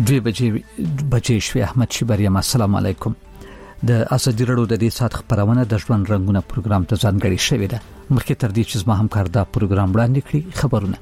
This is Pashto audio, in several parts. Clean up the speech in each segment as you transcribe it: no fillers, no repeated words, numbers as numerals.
2 بجې شوي. احمد شیبریم، السلام علیکم. د ازادي راډیو د دې سات خبرونه د ژوند رنگونه پروګرام ته ځانګړي شوی ده. مخکې تر دې چې زما همکار دا پروګرام وړاندې کړي خبرونه.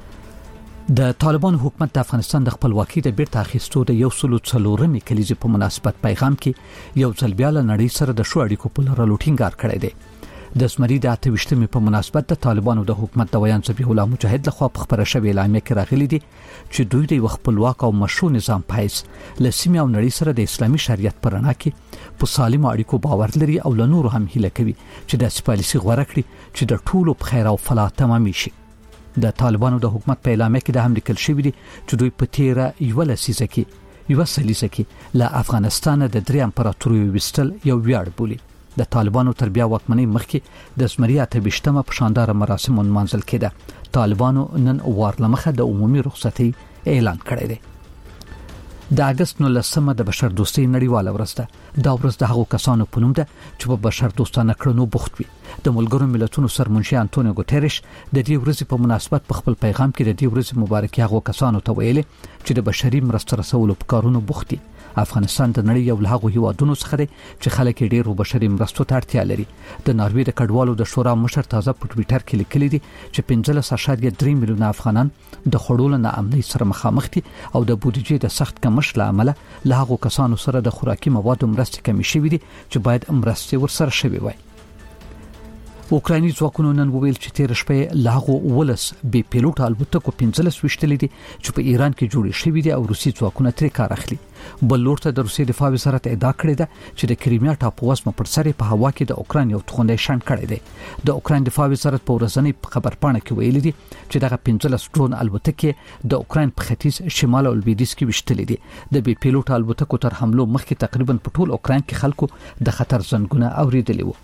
د طالبان حکومت د افغانستان د خپلواکۍ د بیرته اخیستو د 140 کلیزې په مناسبت پیغام کې یو ځل بیا له نړۍ سره د شو اړیکو په لرلو ټینګار کړی دی. د زمری د 28مې په مناسبت د طالبانو د حکومت د ویان ذبیح الله مجاهد لخوا په خبره شوې اعلامیه کې راغلي دي چې دوی د خپلواک او مشروع نظام پایس له سیمې او نړۍ سره د اسلامي شریعت پر رڼا کې په سالم اړیکو باور لري او له نور هم هیله کوي چې د پالیسي غوړه کړي چې د ټولو په خیر او فلاح تمامي شي. د طالبانو د حکومت په اعلامیه کې د هم لیکل شوی دی چې دوی په تیره یو سلیزه کې له افغانستان د 3 امپراتوریو وستل یو ویاړ بولي. د طالبانو تربیه واکمنۍ مخکې د زمری 28مه په شاندار مراسمو منځل کېده. طالبانو نن وارلمخه د عمومي رخصتۍ اعلان کړی دی. د اگست 19 د بشر دوستۍ نړیواله ورځ ده. دا ورځ د هغو کسانو په نوم ده چې په بشر دوستانه کړنو بوخت وي. د ملګرو ملتونو سرمنشي انټونیو ګوتریش د دې ورځې په مناسبت په خپل پیغام کې د دې ورځې مبارکي هغو کسانو ته ویلي چې د بشري مرستو رسولو په کارونو بوخت دي. افغانستان د نړۍ یو له هغو هیوادونو څخه دی چې خلک ډېر بشري مرستو ته اړتیا لري. د ناروې د کډوالو د شورا مشر تازه په ټوئیټر کې لیکلي دي چې 15.3 میلیونه افغانان د خړول نه امنۍ سره مخامخ دي او د بودیجې د سخت کمښت له امله له هغو کسانو سره د خوراکي موادو مرستې کمې شوې دي چې باید مرستې ورسره شوي وای. اوکرایني ځواکونو نن وویل چې تیر شپه له هغو ولس بي پیلوټ الوتکو 15 وشتلې دي چې په ایران کې جوړې شوې دي او روسي ځواکونه ترې کار اخلي. بل لور ته د روسي دفاع وزارت ادعا کړې ده چې د کریمیا ټاپو وسمه پر سر په هوا کې د اوکراین یو توغندی شان کړی دی. د اوکراین دفاع وزارت په ورځنۍ خبرپاڼه کې ویلي دي چې دغه 15 ډرون الوتکې د اوکراین په ختیځ شمال او لویدیځ کې وشتلې دي. د بي پیلوټ الوتکو تر حملو مخکې تقریبا په ټول اوکراین کې خلکو د خطر زنګونه اوریدلي وو.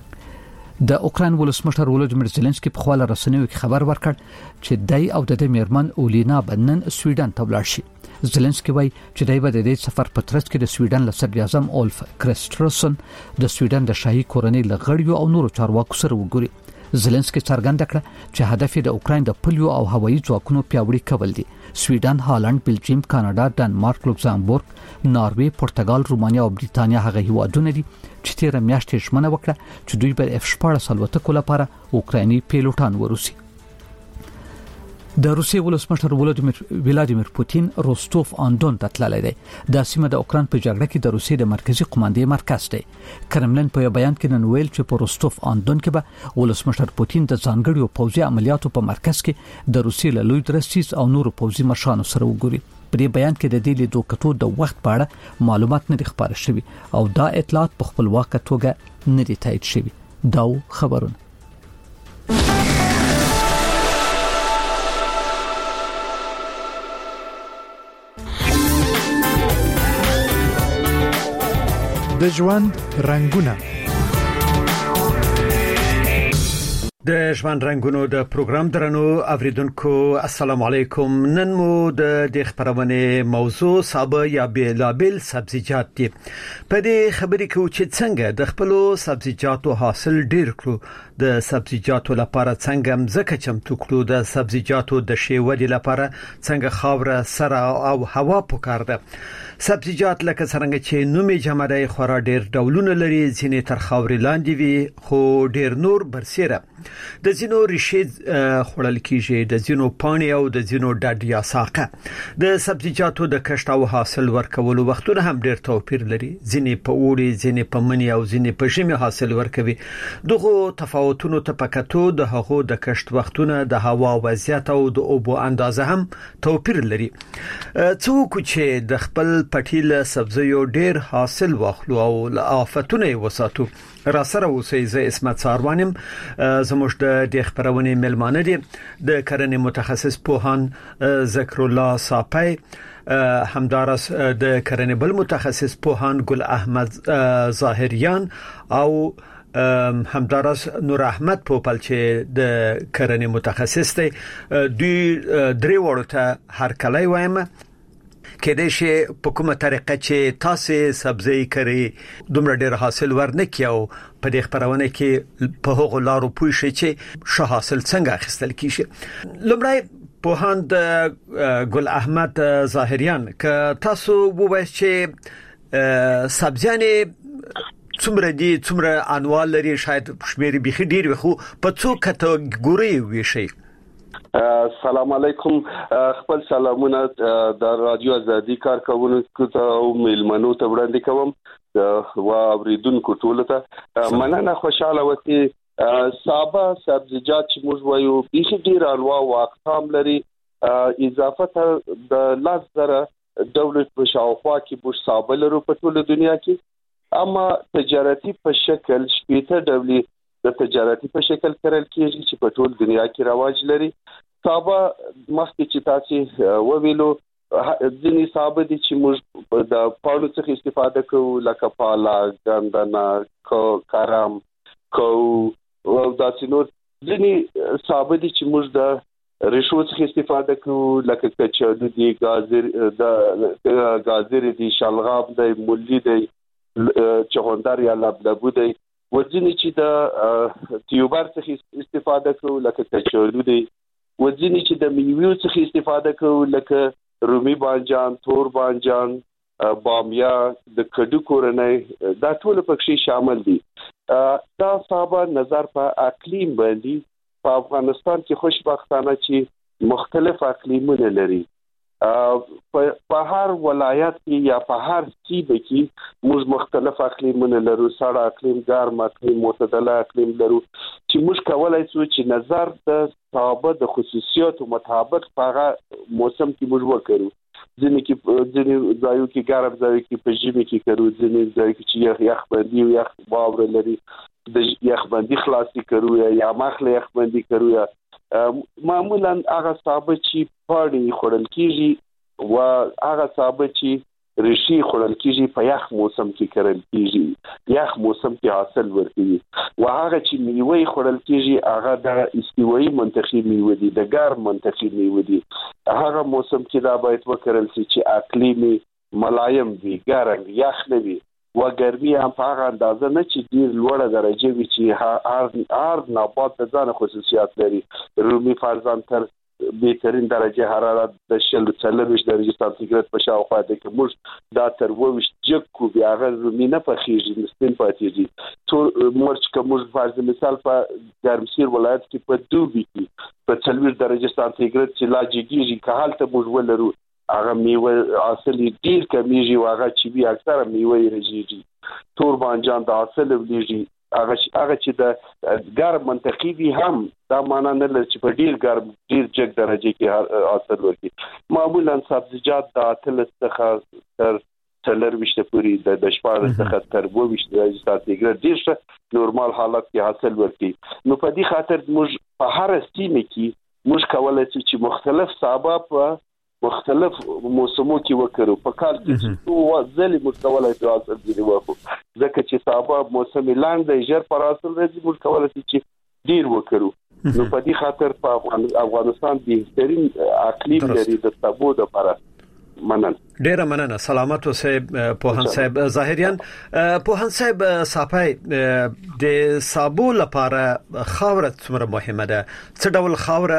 د اوکراین ولسمشر ولودیمیر زيلنسکي په خپل رسنیو کې خبر ورکړ چې دای او د میرمن اولینا بنن سویډن ته ولاړ شي. زيلنسکي وایي چې دای به د دې سفر په ترڅ کې د سویډن له صدر اعظم اولف کریسترسن د سویډن د شاهي کورنۍ لغړیو او نورو چارواکو سره وګوري. زيلنسکي څرګنده کړه چې هدف د اوکراین د پلیو او هوایي ځواکونو پیاوړي کول دي. سویډن، هالند، بلجیم، کاناډا، ډنمارک، لوکزامبورګ، ناروې، پرتګال، رومانیا او بریتانیا هغه هیوادونه دي چې تیر میاشتې ژمنه وکړه چې دوی به F-14 الوتکو لپاره اوکرایني پیلوټان وروسي. د روسیې ولسمشر ولادیمیر پوتین روستوف آن دون ته تللی دی. د سیمه د اوکراین په جګړه کې د روسیې د مرکزی قوماندې مرکز دی. کرملین په بیان کې نن ویل چې په روستوف آن دون کې به ولسمشر پوتین د ځانګړو پوځي عملیاتو په مرکز کې د روسیې له لوی درستیز او نورو پوځي مشرانو سره وګوري. په دې بیان کې د دې لیدو کتو د وخت په اړه معلومات نه ښکاره شوي او دا اطلاعات په خپلواکه توګه نه دي تایید شوي. دا خبرونه د ژوند رنگونه. د ژوند رنگونو د پروګرام درنو اوریدونکو السلام علیکم. نن مو د خبرونه موضوع سابه یا بیلابل سبزیجات دي. په دې خبرې کې چې څنګه د خپل سبزیجاتو حاصل ډیر کړو، د سبزیجاتو لپاره څنګه مزکه چمتو کړو، د سبزیجاتو د شیودې لپاره څنګه خاوره سره او هوا پکار ده. سبزیجات لکه څنګه چې نومي جمعي خورا ډیر ډولونه لري، ځینې تر خاورې لاندې وي خو ډیر نور برسيره. د ځینو ریښې خړل کیږي، د ځینو پانی او د ځینو ډډ یا ساقه. د سبزیجاتو د کښت او حاصل ورکولو وختونه هم ډیر توپیر لري، ځینې په اوړي، ځینې په منی او ځینې په ژمي حاصل ورکوي. دغه تفاوتونو ته پکاتو د هغو د کښت وختونه، د هوا وضعیت او د اوبو اندازه هم توپیر لري. څوک چې د خپل پټیله سبزیو ډیر حاصل واخلو او آفتونه وساتو را سره اوسې. زه اسمت ساروانم، زموږ د خبرونه ملمانه دي د کرنې متخصص پوهان ذکر الله صاپی، همدارس د کرنې بل متخصص پوهان ګل احمد ظاهریان او همدارس نور احمد پوپل چې د کرنې متخصص دی. دوی درې وړو ته هر کله وایم کله چې په کومه طریقه چې تاسو سبزی کړئ دومره ډیر حاصل ورنکیو په دې خبرونه کې په هغو لارو پوه شئ چې ښه حاصل څنګه اخیستل کیږي. لومړی پوهاند ګل احمد ظاهریان ک تاسو ووایئ چې سبزیانې څومره دي څومره انواع لري شاید شمیر بيخي ډیر وي خو په څو کټګوري ویشي. السلام علیکم خپل سلامونه د رادیو ازادي کارکونکو ته او میلمنو ته وړاندې کوم او اوریدونکو ټول ته مننه خوشاله وتی. سابه سبزیجات چې موږ وایو بيخي ډیر انواع او اقسام لري اضافه د لاسره دولت په شاوخوا کې بوش سابه لرو په ټول دنیا کې اما تجارتي په شکل شپېته ډولې د تجارتي په شکل کرل کېږي چې په ټول دنیا کې رواج لري. سابه مخکې چې تاسو وویلو ځینې سابه دي چې موږ د پاڼو څخه استفاده کوو لکه پالک، ګندنه، کرم، کو او داسې نور. ځینې سابه دي چې موږ د ریشو څخه استفاده کوو لکه کچالو دي، گازر دي، شلغام دي، مولی دي، چغندر یا لبلبو دي. وځینې چې د تیوبر څخه استفاده کوو لکه کچالو دي. وځینې چې د میوې څخه استفاده کوو لکه رومي بانجان، تور بانجان، بامیه، د کډو کورنۍ، دا ټول پکې شامل دي. دا سابه نظر په اقلیم باندې په افغانستان کې خوشبختانه چې مختلف اقلیمونه لري. په هر ولایت کې یا په هر سیمه کې موږ مختلف اقلیمونه لرو، سړه اقلیم، ګرم اقلیم، معتدله اقلیم لرو چې موږ کولای شو چې نظر د سابه د خصوصیاتو مطابق په هغه موسم کې موږ وکړو. ځینې ځایو کې ګرم، ځایو کې په ژمي کې کړو، ځینې ځایو کې چې یخ باندې او یخ واوره لري د یخ باندې خلاصي کړو یا مخله یخ باندې کړو. یا معمولا هغه سابه چې پاڼې خوړل کیږي او هغه سابه چې ریشي خوړل کیږي په یخ موسم کې کرل کیږي، یخ موسم کې حاصل ورکوي. او هغه چې میوه خوړل کیږي هغه د استوایي منطقې میوه دي، د ګرم منطقې میوه دي. هغه موسم کې دا باید وکړل شي چې اقلیم ملایم وي، ګرم یخ نه وي و ګرمي هم په هغه اندازه نه چې ډیر لوړه درجه وي چې هر نبات د ځان خصوصیات لري. رومي فرضاً تر بهترین درجه حرارت د 40 درجه سانتیګراد په شاوخوا ده کې موږ دا تر 20 جګ کو بیا هغه رومي نه پخېږي، مستین پاتېږي. ټول مرچ که موږ فرض مثال په ګرمسیر ولایت کې په دوبي کې په 40 درجه سانتیګراد چې لا جګیږي که هلته موږ ولرو هغه میوه حاصل ډیر کمیږي او هغه چې بیا اکثره میوه یې رژيږي. تور بانجان د حاصل ولېږي هغه چې د ګرم منطقې وي هم دا معنا نه لري چې په ډیر ګرم ډیر جګ درجه کې حاصل ورکړي. معمولا سبزیجات د 8 څخه تر 24 پورې د 14 څخه تر 22 درجه سانتیګراد ډیر ښه نورمال حالت کې حاصل ورکړي. نو په دې خاطر موږ په هر سیمه کې موږ کولای شو چې مختلف سابه په مختلف موسمو کې وکړو. په کال کې څو ځلې موږ کولای شو حاصل دي وکړو ځکه چې سابه موسم لاندې د ژر پر حاصل راځي، موږ کولای شو چې ډیر وکړو. نو په دې خاطر په افغانستان بهترین اقلیم لري د سابو لپاره. مننه، ډیره مننه. سلامت اوسئ پوهان صاحب ظاهریان. پوهان صاحب صافای د سابو لپاره خاوره څومره مهمه ده؟ څه ډول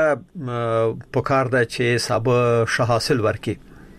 خاوره پکار ده چې سابو ښه حاصل ورکړي؟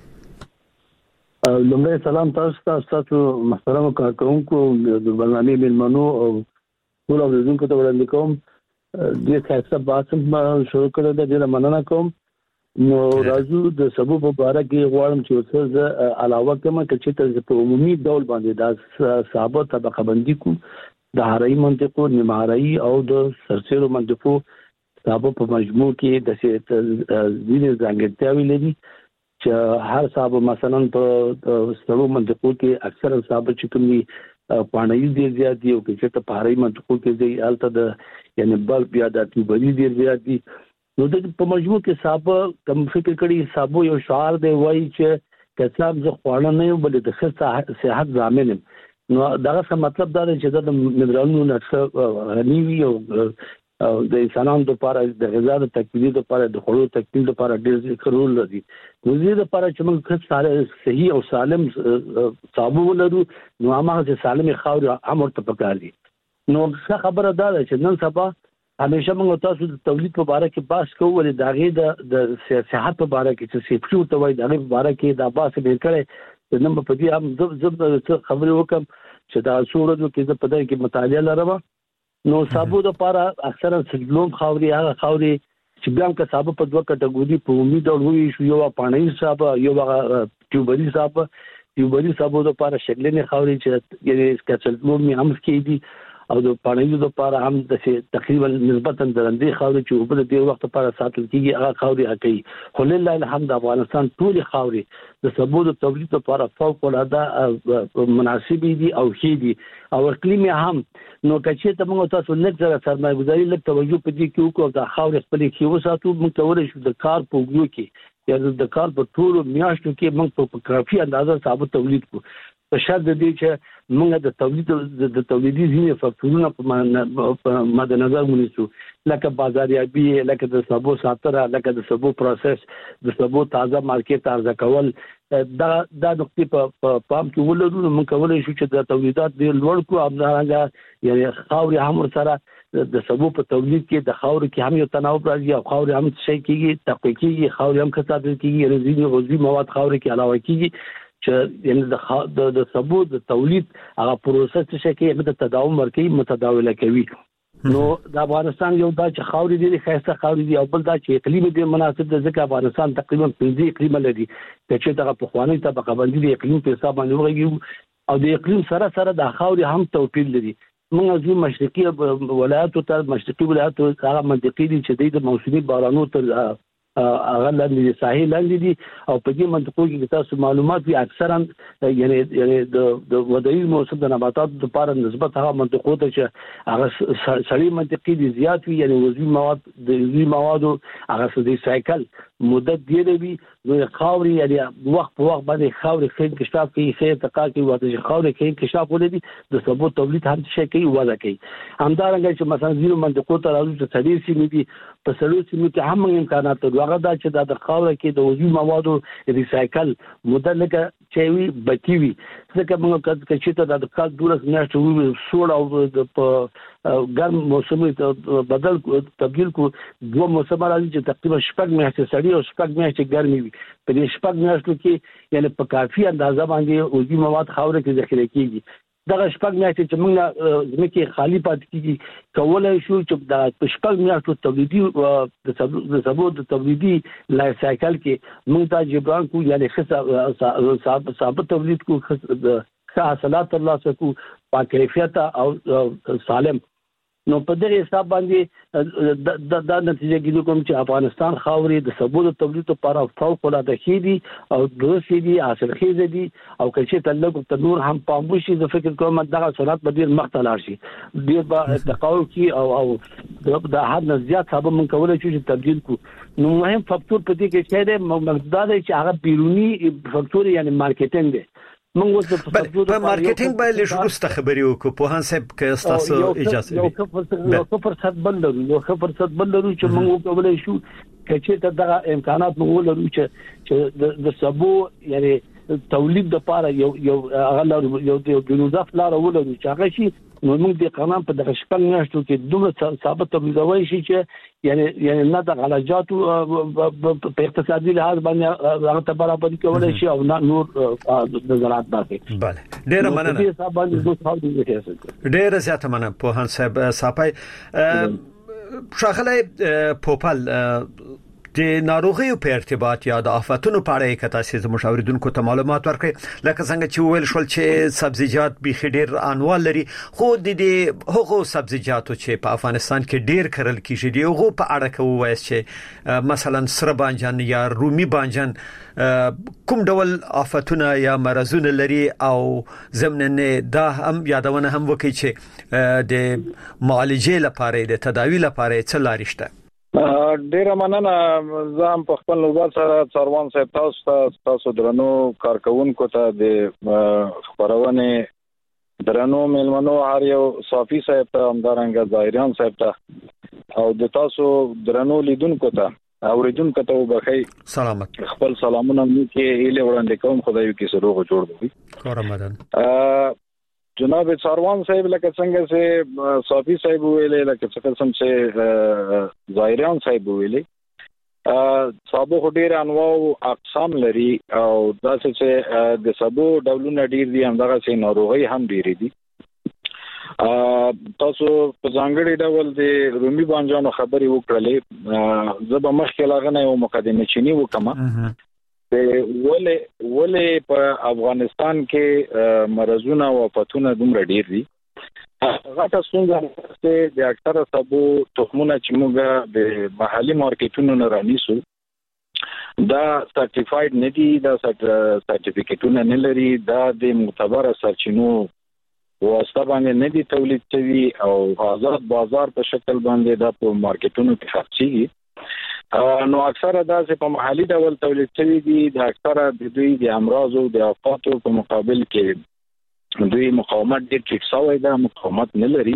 لومړی سلام تاسو محترم کارکونکو د برنامه میلمنو او ټول اوریدونکو ته وړاندې کوم. د ښه باسم شروع کړل د ډیره مننه کوم. نو راځو د سبو په اړه کې غواړم چې څه علاوه کوم چې په عمومي ډول باندې د سابه طبقه بندي کو د هرای منطقو، نیمهارای او د سرسیرو منطقو سابه په مجموع کې د ځینې ځانګړتیاوې لري چې هر سابه مثلا په سرو منطقو کې اکثر سابه چې کومي پانایي ډیر زیات دي او چې په هرای منطقو کې دی الته د یعنی بلب یا د تیوبري ډیر زیات دي. نو د په مجموع کې سابه کوم فکر کړي سابه یو شعار دی وایي چې کسب ز خوړل نه بل د ښه صحت ضامن. نو دا څه مطلب دا دی چې د منرالونو نه غني وي او د انسانانو لپاره د غذا د تکمیل لپاره د خوړو تکمیل لپاره ډېر رول لري. نو دې لپاره چې موږ ښه صحیح او سالم سابه ولرو نو هغه چې سالم خاور امر ته پکار دي. نو څه خبره ده چې نن سبا همیشه موږ تاسو د تولید په اړه کې بحث کوو ولې داغه د صحت په اړه کې چې سیفټي او توای دغه په اړه کې دا بحث به کړي نن په دې هم زب خبرې وکم چې دا صورت کې د پدې کې مطالعه لرم نو صابو د لپاره اکثرا سلوم خاوري هغه خاوري چې بیا که صابو په دوه کټګوري په امید او وی شو یو پانی صابو یو ټیوبري صابو د لپاره شکلنې خاوري چې یعنی سکچلوم هم کې دي او د پانیزو د لپاره هم د تقریبا نسبتا درندې خاورې چې په دې وخت لپاره ساتل کیږي هغه خاورې اکي خو لله الحمد افغانستان ټول خاورې د سبو د تولید لپاره فوق العاده مناسب دي او ښې دي او اقلیم هم نو کچې ته موږ تاسو لږ سرمایه‌ګذاري لږ توجه پدې کې وکړو د خاورې خپل کې وساتو موږ تورې شو د کار په وګړو کې یا د کار په ټولو میاشتو کې موږ په کافي اندازه صابو تولید کو په شرط دي چې موږ د تولیدي ځینې فاکتورونه په مد نظر ونیسو لکه بازاریابي لکه د سبو ساتره لکه د سبو پروسس د سبو تازه مارکیټ ارزه کول دا نقطې په پام کې ولرو موږ کولای شو چې د تولیدات ډیر لوړ کو همدارنګه یعنی خاورې هم سره د سبو په تولید کې د خاورې کې هم یو تناوب راځي او خاورې هم شي کېږي تقویه کېږي خاورې هم کثافت کېږي یعنی ځینې عضوي مواد خاورې کې علاوه کېږي چې یعنی د سبو د تولید هغه پروسس چې کې د تداوم ورکي متداوله کوي نو د افغانستان یو دا چې خاورې دي خاصه خاورې دي او بل دا چې اقلیم دي مناسب د ځکه افغانستان تقریبا 15 اقلیم لري چې دغه په خواني طبقه باندې د اقلیم په حساب باندې وګورئ او د اقلیم سره د خاورې هم توپیر لري موږ د مشرقي ولایتو ته مشرقي ولایتو هغه منطقې دي چې د موسمي بارانو ته هغه لاندې ساحل لاندې دي او په دې منطقو کې تاسو معلومات وي اکثرا یعنی د ودایي موسم د نباتاتو لپاره نسبت هغه منطقو ته چې هغه سړي منطقې دي زیات وي یعنی وزوی موادو هغه د سایکل مدت دی وي نو خاوري یعنی وخت په وخت باندې خاوري خې انکشاف کوي خې ارتقا کوي واته خاوري خې انکشاف ولري د سبو تولید هم شي کوي وضع کوي همدارنګه چې مثلا زیرو منطقو ته راځي چې سړي سیمې دي په سړي سیمې کې هم امکانات هغه دا چې د خاوري کې د وزوی موادو ریسایکل مدت لکه چوي بچي وي ځکه موږ چې ته د کال 12 میاشتې سوړ او په ګرم موسم ته بدل تبديل کو دوه موسم راځي چې تقریبا شپږ میاشتې سړی او شپږ میاشتې ګرمي وي په دې شپږ میاشتو کې یعنی په کافي اندازه باندې وزوی مواد خاورې کې ذخیره کیږي دغه شپږ میاشتې چې موږ زمکه خالی پات کیږي کولای شو چې د شپږ میاشتو تولیدي د سبو د تولیدي لایف سایکل کې موږ ته جبران کو یعنی ثابت تولید کو حاصلات ترلاسه کو پاکیفیت او سالم نو په دې حساب باندې د نتیجه کې کوم چې افغانستان خاورې د سبو د تولید لپاره فوق العاده دي او درسي دي حاصل خیزه دي او کله تعلق ته نور هم پام وشي د فکر کوم دغه صنعت به ډیر مختلف شي ډیر به تقاو کی او د حد نه زیات صاحب من کولای شو چې تبديل کو نو مهم فاکتور په دې کې چې د مقدار چې هغه بیرونی فاکتور یعنی مارکیټینګ دی په مارکیټینګ باندې شروع خبرې وکړو په هان صاحب کې تاسو اجازه یو فرصت بلرو چې موږ کولای شو چې دغه امکانات موږ لرو چې د سبو یعنی تولید د لپاره یو جنوزاف لار ولرو چې هغه شي نو موږ د قانون په دغه شپږ میاشتو کې دوه ثابت تولیدوي شي چې یعنی نه د غلجاتو په اقتصادي لحاظ باندې هغه ته برابر کولای شي او نور د زراعت باندې bale ډیر مننه ډیر زیاته مننه په هان صاحب صاحب شاغله پوپل د ناروغیو په ارتباط یا د آفاتونو په اړه کې تاسو د مشاوردونکو ته معلومات ورکړئ لکه څنګه چې ویل شول چې سبزیجات به ډیر انواع لري خو د دې هغو سبزیجاتو چې په افغانستان کې ډیر کرل کیږي دی هغه په اړه کې وایي چې مثلا سره بانجان یا رومي بانجان کوم ډول آفاتونه یا مرزونه لري او ضمناً دا هم یادونه هم وکړي چې د معالجې لپاره د تداوی لپاره څه لارې شته ډیر مننه زم په خپل نوبت سره څاروان صاحب تاسو درنو کارکونکو ته د خبرونه درنو ملمنو هر یو صافي صاحب ته همدارنګه ظاهریان صاحب ته او د تاسو درنو لیدونکو ته اوریدونکو ته وبخي سلامت خپل سلامونه مو کې اله وړاندې کوم خدای کې سروغ جوړ دی کارمدان جناب ساروان صاحب لکه څنګه چې صافي صاحب ویلې لکه څه قسم چې ظاهریان صاحب ویلې صابو ډیر انواع او اقسام لري او دا چې د صابو ډولونه ډیر دي همدغه چې ناروغي هم ډیر دي. تاسو په ځانګړي ډول د رومي بانجانو خبري وکړلې زه به مخکې لاغنه یو مقدمه چینی وکم ولې په افغانستان کې مرزونه او وفاتونه دومره ډیر دي. غاټه څنګه چې د اکثره صابو تخمونه چې موږ د محلي مارکیټونو نه رانیسو دا سرټیفاید نه دي، دا سرټیفیکټونه نه لري، دا د معتبره سرچینو واسطه باندې نه دي تولید شوی او آزاد بازار په شکل باندې دا په مارکیټونو کې خرڅيږي. نو اکثره دا چې په محلي ډول تولید شوی دي د اکثره د دوی د امراض او د آفاتو په مقابل کې دوی مقاومت ډېر ټیټ شوی دا مقاومت نه لري.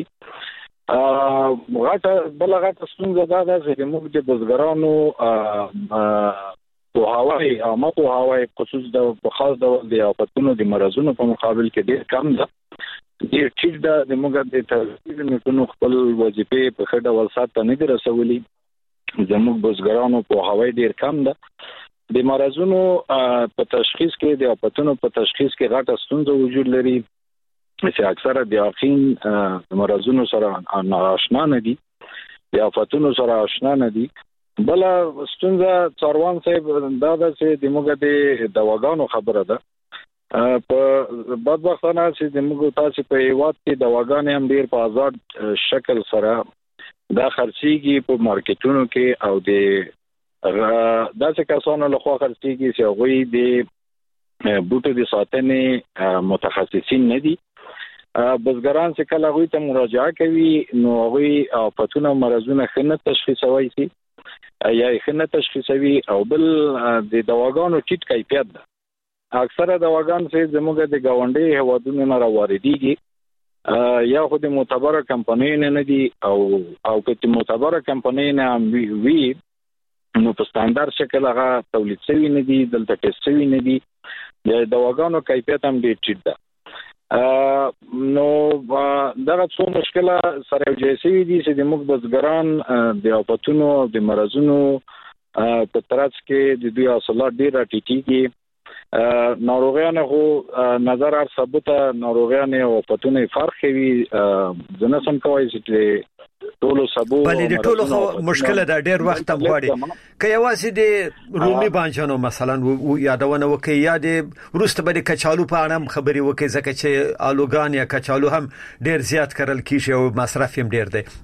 غاټه بلغه څنګه دا چې موږ د بزګرانو په هواي عامه په هواي خصوص د خاص ډول د آفاتونو د مرزونو په مقابل کې ډېر کم ده. ډېر ټیټ ده د موږ د ترتیب نتونو خپل وظیفې په خډه ولسات نه دي رسولي. زموږ بزګرانو په هواي ډېر کم ده. د مرزونو په تشخیص کې د آفاتونو په تشخیص کې غاټه ستونزه وجود لري چې اکثره د اخین مرزونو سره آشنا نه دي، د آفاتونو سره آشنا نه دي. بل ستونزه څاروان صاحب دا ده چې د موږ د دواګانو خبره ده. په بدبختانه چې د موږ تاسو په هیواد کې دواګانې هم ډیر په آزاد شکل سره دا خرڅيږي په مارکیټونو کې او د داسې کسانو له خوا خرڅيږي چې هغوی د بوټو د ساتنې متخصصین نه دي. بزګران چې کله هغوی ته مراجعه کوي نو هغوی آفاتونه مرزونه ښه نه تشخیصوي شي یا ښه نه تشخیصوي او بل د دواګانو ټیټ کیفیت ده. اکثره دواګان چې زموږ د گاونډي هوادونو نه راوړيږي یا خو د معتبره کمپنۍ نه دي او که معتبره کمپنۍ نه وي نو په ستاندارد شکل هغه تولید شوی نه دي، دلته ټیسټ شوی نه دي. د دواګانو کیفیت هم ډېر ټیټ ده. نو دغه څو مشکله سره یوځای شوي دي چې د موږ بزګران د آفاتونو او د مرزونو په ترڅ کې د دوی حاصلات ډېر راټیټېږي. ناروغیان خو نظر هر ثبوته ناروغیان او آفاتونه فرق کوي. ځنه سم کوي چې ټولو سبو بلې د ټولو مشکله ده ډېر وخت هم غواړي که یوازې د رومي بانجانو مثلا یادونه وکړي یا د وروسته به د کچالو په اړه هم خبرې وکړي ځکه چې آلوګان یا کچالو هم ډېر زیات کرل کیږي او مصرف هم ډېر دی.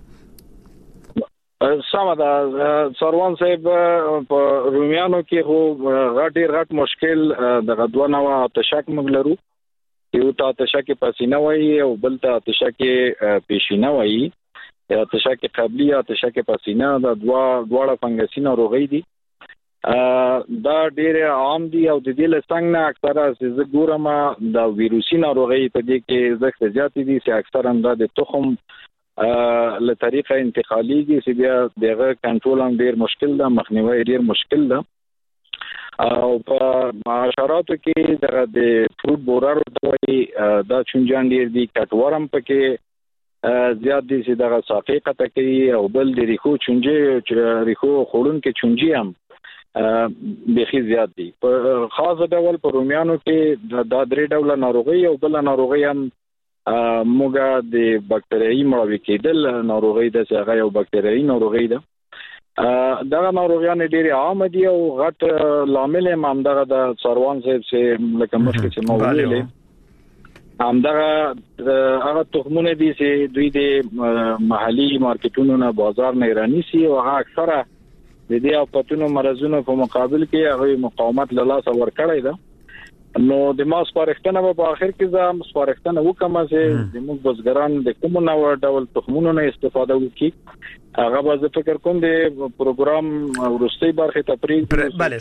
سمه ده ساروان صاحب په رومیانو کې خو غټ مشکل د غدوانه او تشک مغلرو یو ته تشک پسینه وایي او بل ته تشک پیشینه وایي یا تشک قبلی یا تشک پسینه دا دواړه فنګسي ناروغي دي. دا ډېر عام دي او د دې له څنګه نه اکثره چې ګورم دا ویروسي ناروغي په دې کې زښت زیات دي چې اکثرا دا د تخم له طریقه انتقالي دي چې بیا دغه کنټرول هم ډیر مشکل ده، مخنیوي ډیر مشکل ده. او په حشراتو کې د فروټ بورر دوی دا چونجان ډیر دي، کټورم پکې زیات دي چې دغه ساقي قطع کوي او بل د ریخو چونجي ریخو خورون کې چونجي هم بخي زیات دي. په خاص ډول په رومیانو کې دا درې ډول ناروغي او بل ناروغي هم موږ د بکټریایي مړاوي کېدل ناروغي د څنګه یو بکټریایي ناروغي ده. دا ناروغیان ډېر عام دي او غټ لامل هم دغه د ساروان صاحب چې لکه مخکې چې مو ویلې همدغه هغه تخمونه دي چې دوی د محلي مارکیټونو نه بازار نه رانیسي او هغه اکثره د دې آفاتونو مرزونو په مقابل کې هغه مقاومت له لاسه ورکړی ده. نو د ما سپارښتنه په اخر کې زم سپارښتنه وکم چې د موږ بزګران د کوم نوع ډول تخمونو نه استفاده وکړي. هغه به زه فکر کوم د پروګرام ورستۍ برخه تفریق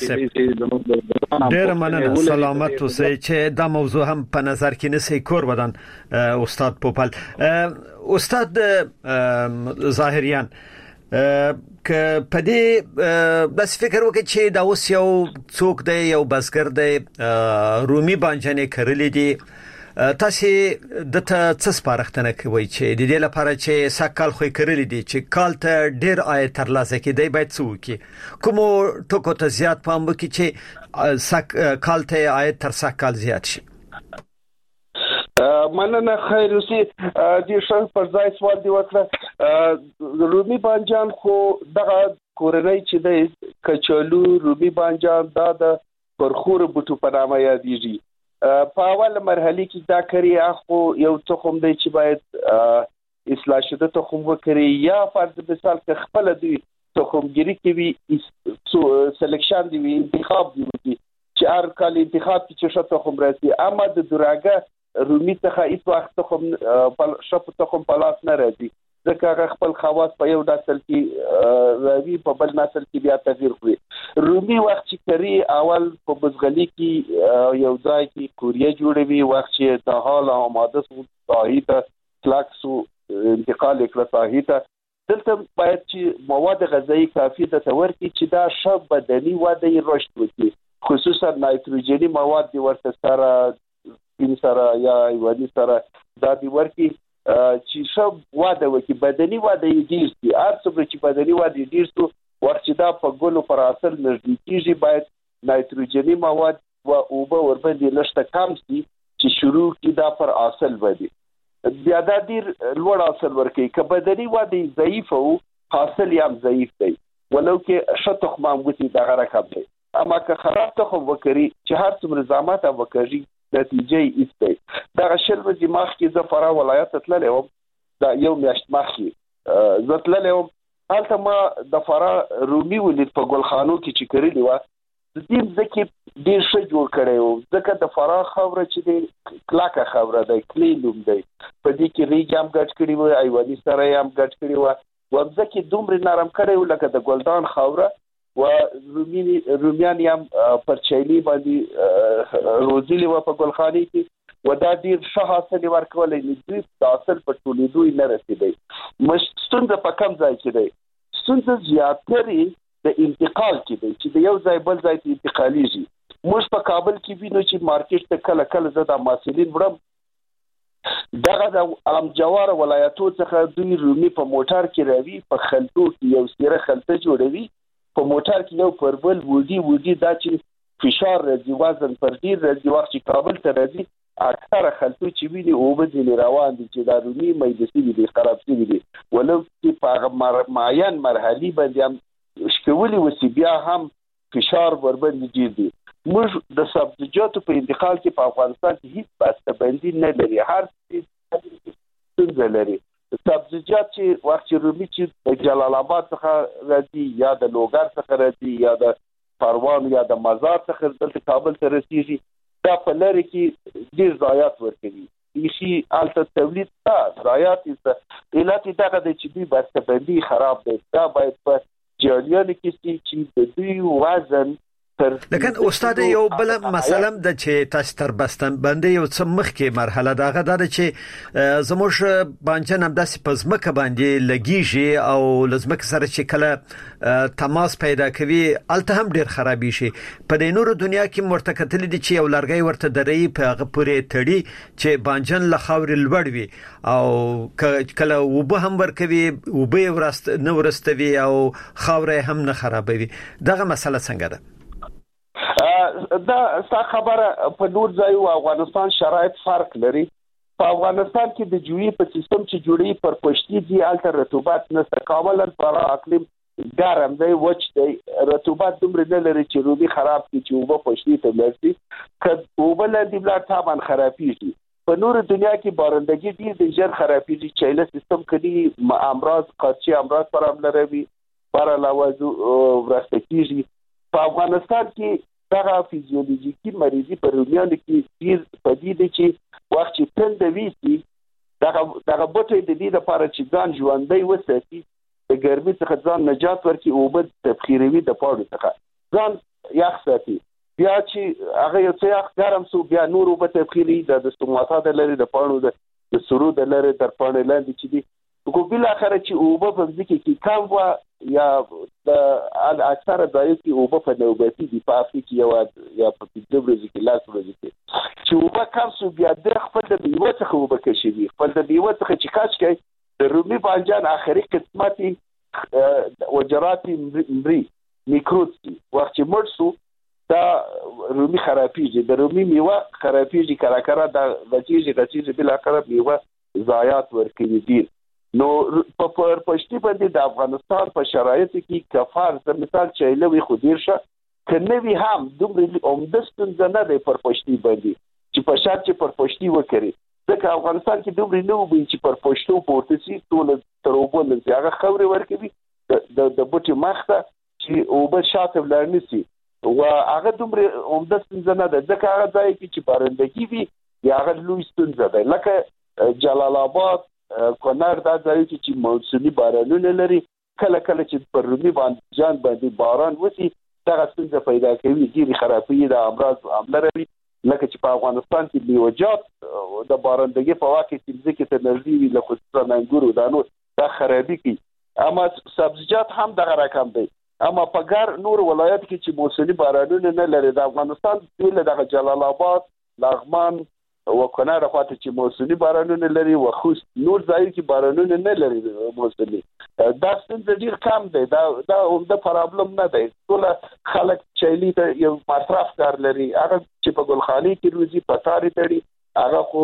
ډېر مننه. سلامت اوسئ چې دا موضوع هم په نظر کې نسی کور ودان استاد پوپل. استاد ظاهریان که په دې بس فکر وکړي چې دا اوس یو څوک دی یو بزګر دی رومي بانجانې کرلې دي تاسو د څه سپارښتنه کوي چې د دې لپاره چې ساکال خو کړل دي چې کال ته ډیر عاید ترلاسه کړي باید څه وکړي کوم ټکو ته زیات پام وکړي چې کال ته عاید تر ساکال زیات شي مننه خیر اوسې د شان پر ځای سوال دی وکړه رومي بانجان خو دغه کورنۍ چې د کچالو رومي بانجان د پرخور بوټو په نامه یادېږي په اول مرحله کې دا کری اخو یو تخم دی چې باید اصلاح شده تخم وکړي یا فرض مثال که خپل دی تخمګيري کوي سلیکشن دی انتخاب دی چې هر کال انتخاب کې چې تخم راځي اما د دراګه رومي څخه هیڅ وخت تخم شپ تخم پلاس نه راځي ځکه خپل خواص په یو نسل کې راوي په بل نسل کې بیا تغییر کوي رومي وخت چې کری اول په بزغلي کې یو ځای کې کوریا جوړوي وخت چې د حال آماده سو صحیح فلکس انتقال کړه صحیح دلته باید چې مواد غذایی کافي د تور کې چې دا شب بدني وده رشد وکړي خصوصا نایتروجني مواد د ورته سره سره یا ایواني سره دا دی ورکی چې شب واده وکي بدني واده ډیر دي ارڅه چې بدني واده ډیر سو وخت چې دا په ګلو پر اصل نږدې کیږي باید نایتروجني مواد او اوبه ورباندې لشته کم شي چې شروع کی دا پر اصل باندې بیا دا ډیر لوړ اصل ورکی که بدني واده ضعیف او حاصل یې ضعیف دی ولو کې شتخ ماموتی دا غره کم دی اما که خراب تخم وکړي چې هر څومره زحمت وکړي نتیجه ایسته دا شل ورځې مخکې زه فراه ولایت تللی وم دا یو میاشت مخکې زه تللی وم هلته ما د فراه رومي ولید په ګلخانو کې چې کرلي وه د دې ځکه ډېر ښه جوړ کړی و ځکه د فراه خاوره چې دی کلکه خاوره دی کلی نوم دی په دې کې ریګ هم ګډ کړي وه ایواني سره یې هم ګډ کړي وه ځکه دومره نرم کړی و لکه د ګلدان خاوره و رومیان هم پر چایلی باندې روزلی و په ګلخاني کې و دا ډیر ښه حاصل ورکولی دوی د حاصل په ټولېدو نه رسېدی ستونزه په کم ځای کې دی ستونزه زیاترې د انتقال کې دی چې د یو ځای بل ځای ته انتقالیږي موږ په کابل کې وینو چې مارکیټ ته کله کله زه د محصلین وړم دغه د علم جوار ولایتو څخه دوی رومي په موټر کې راوي په خلطو کې یو سیره خلطه جوړوي په موټر کې یو پر بل وډي دا چې فشار راځي وزن پر ډیر راځي وخت چې کابل ته راځي اکثره خلکو چې ویني او به ځینې روان دي چې دا رومي مېدسي دي خراب شي دي ولو چې په معین مرحلي باندې هم شکولي وسی بیا هم فشار ورباندې ډیر دي موږ د سبزیجاتو په انتقال کې په افغانستان کې هیڅ بسته‌بندي نه لري هر څه څنګه لري سبزیجات چې وخت چې رومي چې جلال آباد څخه راځي یا د لوګر څخه راځي یا د پروان یا د مزار څخه دلته کابل ته رسیږي دا په لری کې ډیر ضایعات ورکوي شي الته تولید ته ضایعات علت دغه د چې دوی بسته‌بندي خراب دی دا باید په جریان کې چې د دوی وزن لکن استاد یو بل مثلا د چې تاسو تر بسته‌بندي یو څه مخکې مرحله داغه دا چې زموږ بانجان هم داسې پزمکه باندې لګیږي او لزمکه سره چې کله تماس پیدا کوي الته هم ډیر خرابې شي په د نورو دنیا کې مرتکتل دي چې یو لارګي ورته درې په هغه پورې تړي چې بانجان له خاورې لوړ وي او کله وبه هم ورکوي وبه ورست نو ورستوي او خاورې هم نه خرابوي دغه مسله څنګه ده دا څه خبره په نور ځایو افغانستان شرایط فرق لري په افغانستان کې د جوړې په سیستم چې جوړې پر پښتي دي الته رطوبت نشته کاملا پر اقلیم ګرم دی وچ دی رطوبت دومره نه لري چې رومي خراب کی چې وبه پښتي ته لري که وبه لاندې بلا تابان خرابېږي په نور دنیا کې بارندگی دي د ژر خرابېږي چې له سیستم کې امراض قارچي امراض پر عمل راوي پر علاوه ورستکیږي په افغانستان کې دغه فیزیولوژیکي مریضي په رومیانو کې ډیر پدیده چې وخت چې تند وي دغه بوټي د دې لپاره چې ځان ژوندۍ وساتي د ګرمۍ څخه ځان نجات ورکړي او به تبخیروي د پاړو څخه ځان یخ ساتي بیا چې هغه یو څه یخ ګرم سو بیا نور به تبخیري د ستوماتا د لري د پاړو د سرو د لري تر پاڼې لاندې چې دي کو بل اخر چې او په ځکه کې کم وا یا د اکثره ځایو کې او په نوبتي دی په افریقا یا په دبرځ کې لاس ورځي چې وبا کم سو بیا د خپل د میوه څخه وبکشي خپل د میوه څخه چې کاش کوي د رومي بانجان اخري قسمتي وجراتي میکروبي وخت چې مرسو دا رومي خرابيږي د رومي میوه خرابيږي کراکرا د غچيږي بل اخر میوه ضایعات ورکوي دي نو په پښتي باندې د افغانستان په شرایطو کې کفار د مثال چایلوي خو ډیر شه کنوي هم دومره اومدستون نه دی پر پښتي باندې چې په شرط چې پر پښتي وکړي ځکه افغانستان کې دومره نو وي چې پر پښتو پورته سي ټول تروبل هغه خبري ورکوي د بوټي مخته چې او به شاته ولرني سي او هغه دومره اومدستون نه ده ځکه هغه ځای چې بارندګي وي یا هغه لوی ستونزه ده لکه جلال آباد کونړ دا ځای چې موسمي بارانونه لري کله چې پر رومي بانجان باندې باران وسی دا څنګه پیدا کوي ډیری خرابي د امراض عامله لري لکه چې په افغانستان کې میوجات د بارندګي په واقع کې ځکه ته نږدې وي لکه څنګه انګورو دانو دا خرابي کوي اما سبزیجات هم دغه رقم دی اما په ګر نور ولایت کې چې موسمي بارانونه نه لري د افغانستان د جلال آباد لغمان او کونړ خواته چې موسمي بارانونه لري او خو نور ځای کې بارانونه نه لري موسمي دا څنګه ډیر کم دی دا د پرابلم نه دی ټول خلک چایلی ته یو مصرف کار لري هغه چې په ګلخاني کې روزي پټاري تړي هغه خو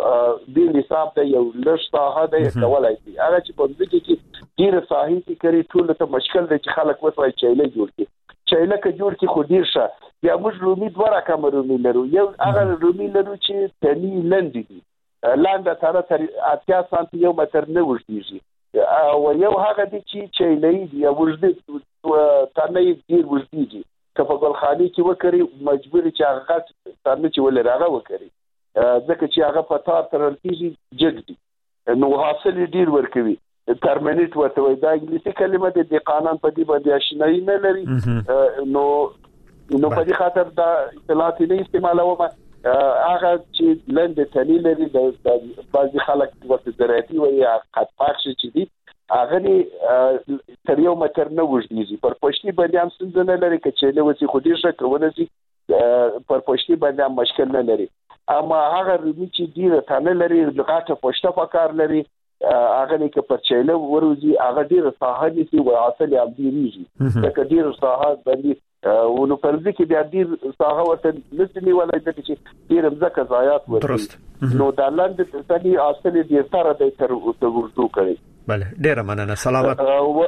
د حساب ته یو لږ ساحه دی کولای شي هغه چې په دې کې ډیر ساحې کې کوي ټول ته مشکل دی چې خلک وسوي چایله جوړ کړي چایله کې جوړ کې خو ډیر شه یا موږ رومي دوه رقم رومي لرو یو هغه رومي لرو چې تني لندې دي لاندې تر 80 سانتي یو متر نه وړيږي او یو هغه دي چې چایلې دی او وړدي تنه ډیر وړدي که په ګلخاني کې وکړي مجبور چې هغه تنه چې ولر هغه وکړي ځکه چې هغه په تار ترلتيږي جګدي نو حاصل ډیر ورکوي ترمنیټ ورته وای دا انګلیسي کلمه د قانون په دې باندې آشنایی نه لري نو په دې خاطر دا اصطلاحات نه استعمالوم هغه چې لند تنی لري د بعضي خلک ورته زراعتي وایي قد پاخش چې دي هغه تر یو متر نه وژديږي پر پښتي باندې هم څنګه نه لري چې له وسی خو دې څه کوونه سي پر پښتي باندې هم مشکل نه لري اما هغه رومي چې ډیره تنه لري لغاټه پښته پکار لري هغه نه کې پر چاله وروزي هغه ډیره ساحه دي او اصل یې ابديږي دا ډیره ساحه باندې ونو پر دې کې بیا ډیر ساحه ورته نسمي ولا چې ډیر مزکه ضایعات ورته نو د لاندې ځنی اصل دې سره د تر ورته کوي بله ډیره مننه سلامت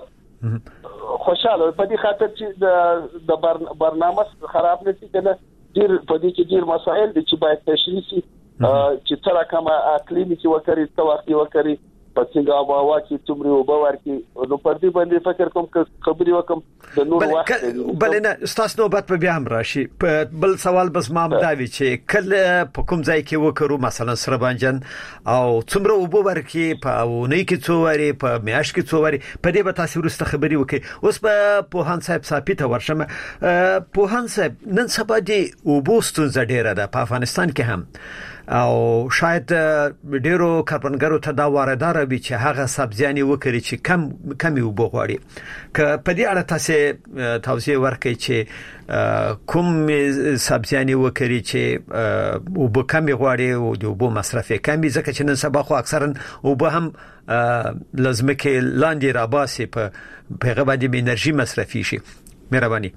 خوشاله په دې خاطر چې د برنامه خراب نشي کنه ډیر په دې کې ډیر مسائل دي چې باید تشریح شي چې تر کومه اقلیمي چې وکړي توقع وکړي په څنګه هوا کې څومره وبور کې نو پر دې باندې فکر کوم خبري وکم د نور وخت بل نه ستاسو نوبت په بیا هم راشي بل سوال بس ما مداوي چې کله په کوم ځای کې وکړو مثلا سره بانجان او څومره وبور کې په ونی کې څووري په میاش کې څووري په دې به تاسو ورسته خبري وکړي اوس په پوهان صاحب صاحب ورشم پوهان صاحب نن سبا دي وبوستون زډیره ده په افغانستان کې هم او شاید ډیرو کاربنګرو ته دا واردار وي چې هغه سبزیانی وکړي چې کم وبغواړي ک په دې اړه تاسو توضیح ورکړئ چې کوم سبزیانی وکړي چې وب کم غواړي او د وب مصرف کم ځکه چې نن سبا خو اکثرا وب هم لازم کې لاندې راباسي په پیغه باندې انرژي مصرفي شي مهرباني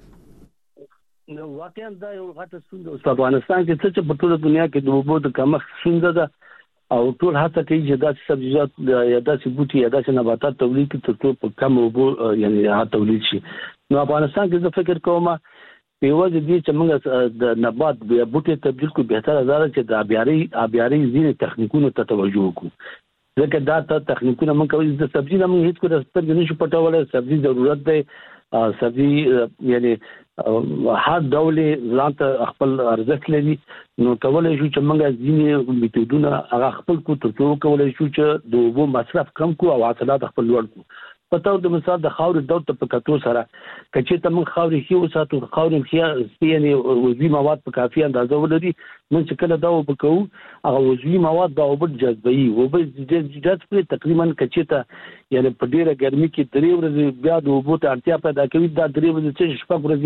واقعا دا یو غټه ستونزه په افغانستان کې چې په ټوله دنیا کې د اوبو د کمښت ستونزه ده او ټول هڅه کوي چې داسې سبزیجات یا داسې بوټي یا داسې نباتات تولید کړي ترڅو په کم اوبو یعنی تولید شي نو افغانستان کې زه فکر کوم یوازې دې چې موږ د نبات یا بوټي تبدیل کو بهتره ده چې د ابياري ځینې تخنیکونو ته توجه وکړو ځکه دا تخنیکونه موږ کوي د سبزی نه موږ هیڅ کوم سترګې نشو پټولای سبزی ضرورت دی سبزی یعنی هر ډول ځانته خپل ارزښت لري نو کولای شو چې موږ ځینې میتودونه هغه خپل کو ترڅو کولای شو چې د اوبو مصرف کم کو او حاصلات خپل لوړ کو پتاو د مثال د خاور د ډول په کتو سره کچې ته موږ خاورې کې وساتو خاورې کې یعنی وزي مواد په کافي اندازه ولري من چې کله دا وبکو هغه وزوی مواد دا وبد جذبي جذب تقریبا کچته یعنی په ډیره ګرمي کې 3 ورځې بیا د وبو ته اړتیا پیدا کوي دا 3 ورځې چې شپږ ورځې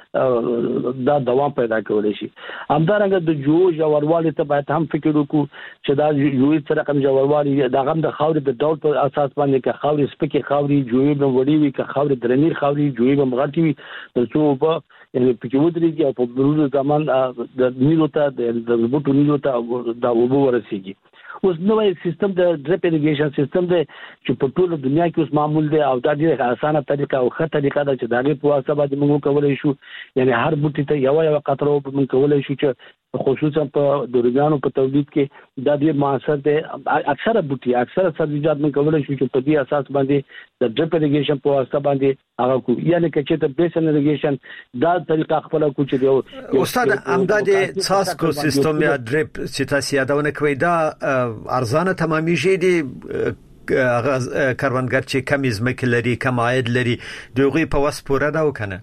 هم دا دوام پیدا کولی شي. همدارنګه د جو ژوروالی ته باید هم فکر وکړو چې دا یو څه رقم ژوروالی دا هم د خاورې د ډول په اساس باندې کې خاورې سپکې خاورې جوړې به وړي وي که خاورې درنې خاورې جوړې به مغټي وي ترڅو په یعنی په کې ودرېږي او په بلورو زمان د نیلو ته د بوټو نیلو ته دا وبو ورسیږي. اوس نوې سیستم د ډریپ اریګیشن سیستم دی چې په ټول دنیا کې اوس معمول دی او دا ډیره اسانه طریقه او ښه طریقه ده چې دا غي په واسطه باندې موږ کولای شو یعنی هر بوټي ته یو قطره موږ کولای شو چې خصوصا په دورګانو په تولید کې دا ډیر موثر دی. اکثره بوټي اکثره سبزیجات موږ کولای شو چې په دې اساس باندې د ډریپ اریګیشن په واسطه باندې هغه کو یعنی چې ته بیسن اریګیشن دا طریقه خپل کو چې استاد امداد ساسکو سیستم یا ډریپ چې تاسو یادونه کوي دا ارزانه تمامېږي دي کاربنګر چې کم ځمکه لري کم عاید لري دغه په وس پوره دا وکنه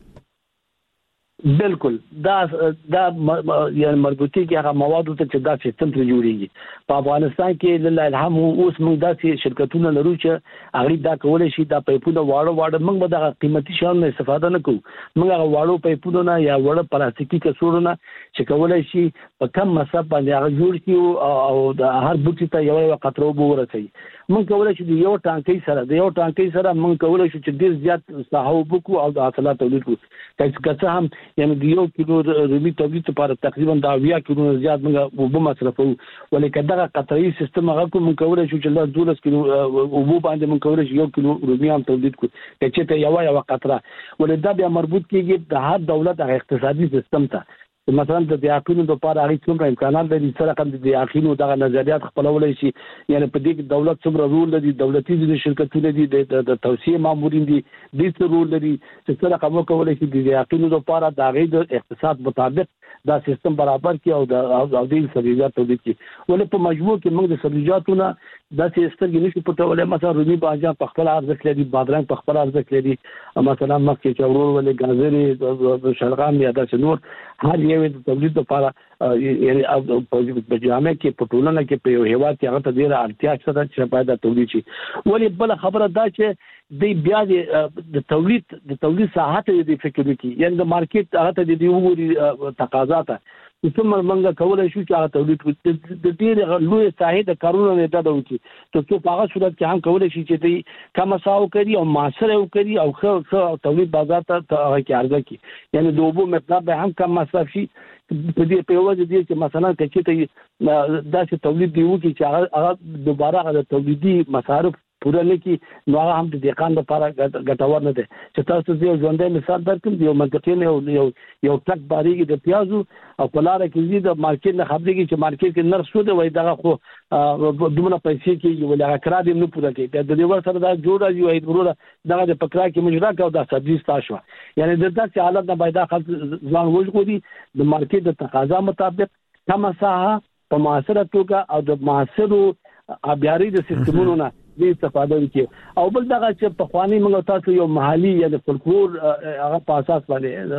بالکل دا یعنی مربوطي کې هغه مواد ته چې دا سیستم ته جوړیږي په افغانستان کې لله الحمد اوس موږ داسې شرکتونه لرو چې هغه دا کولای شي دا پایپونه واړه موږ به د قیمتي شیانو استفاده نه کوو موږ هغه واړو پایپونه نه یا وړه پلاستیکي کڅوړونه چې کولای شي په کم مصرف باندې هغه جوړ کړو او د هر بوټي ته یو قطره وبو ورسي موږ کولای شو د یو ټانکۍ سره موږ کولای شو چې ډیر زیات ساحه وبکو او د حاصلات تولید کړو که هم یعنی د 1 کیلو رومي تولید لپاره تقریبا دا 20 کیلو زیات موږ وبو مصرفو ولیکن دا قطري سیستم هغه کوم کولای شو چې 12 کیلو وبو باندې موږ کولای شو 1 کیلو رومي هم تولید کړو چې ته یو قطره ولې دا بیا مربوط کیږي د هر دولت اقتصادي سیستم ته مثلا د دیاقینو لپاره هغه څومره امکانات لري سره کوم د دیاقینو دغه نظریات خپلولای شي یعنی په دې کې دولت څومره رول لري دولتي د شرکتونو دي د توسعه مامورین دي د څه رول لري چې سره کوم کولای شي د دیاقینو لپاره د غي د اقتصاد مطابق دا سیستم برابر کی او د سبزیجات تولید کی ولې په مجموع کې موږ د سبزیجاتونه د سیستم نشو پټولای مثلا رومي باجان په خپل ارزښت لري بادرنګ په خپل ارزښت لري مثلا مکه چورور ولې غازري شلغام یا د نور هر یو د تولید لپاره یعنی په جامع کې په ټولنه کې په یو هیواد کې هغه ته ډیره اړتیا شته چې پیدا تولید شي ولې بل خبره دا چې د بیا د تولید ساحه ته د فکر وکړي یعنی د مارکیټ هغه ته د وګوري تقاضا ته څومره منګه کولای شو چې هغه تولید د ډیره لوی ساحه د کارونو نه دا وکړي ته په هغه صورت کې هم کولای شي چې د کم مساو کوي او معاصره کوي او ښه تولید بازار ته هغه کې عرضه کوي یعنی د اوبو مقدار به هم کم مصرف شي په دې په وجه دي چې مثلا چې ته داسې تولید دی وکړي چې هغه دوباره هغه تولیدي مصارف پوره نه کی نو هغه هم د دقان لپاره ګټور نه دي چې تاسو یو ژوندۍ مثال درکړم یو منطقې نه یو ټک باریږي د پیازو او په لار کې د مارکیټ نه خبرېږي چې مارکیټ کې نرخ شو دی وای دغه خو دومره پیسې کې یو لږه کرا دې نه پوره کوي د دې ور سره دا جوړه یو ایدورو دغه د پکرا کې مجرا کا دا سبزی تاسو یعنی د داسې حالت نه باید خلک ځان وژغوري د مارکیټ د تقاضا مطابق کم ساحه په معاصره توګه او د معاصرو ابياري د سیستمونو نه دې استفاده وکړي او بل دغه چې په خواني موږ تاسو یو محلي یا د فولکلور هغه په اساس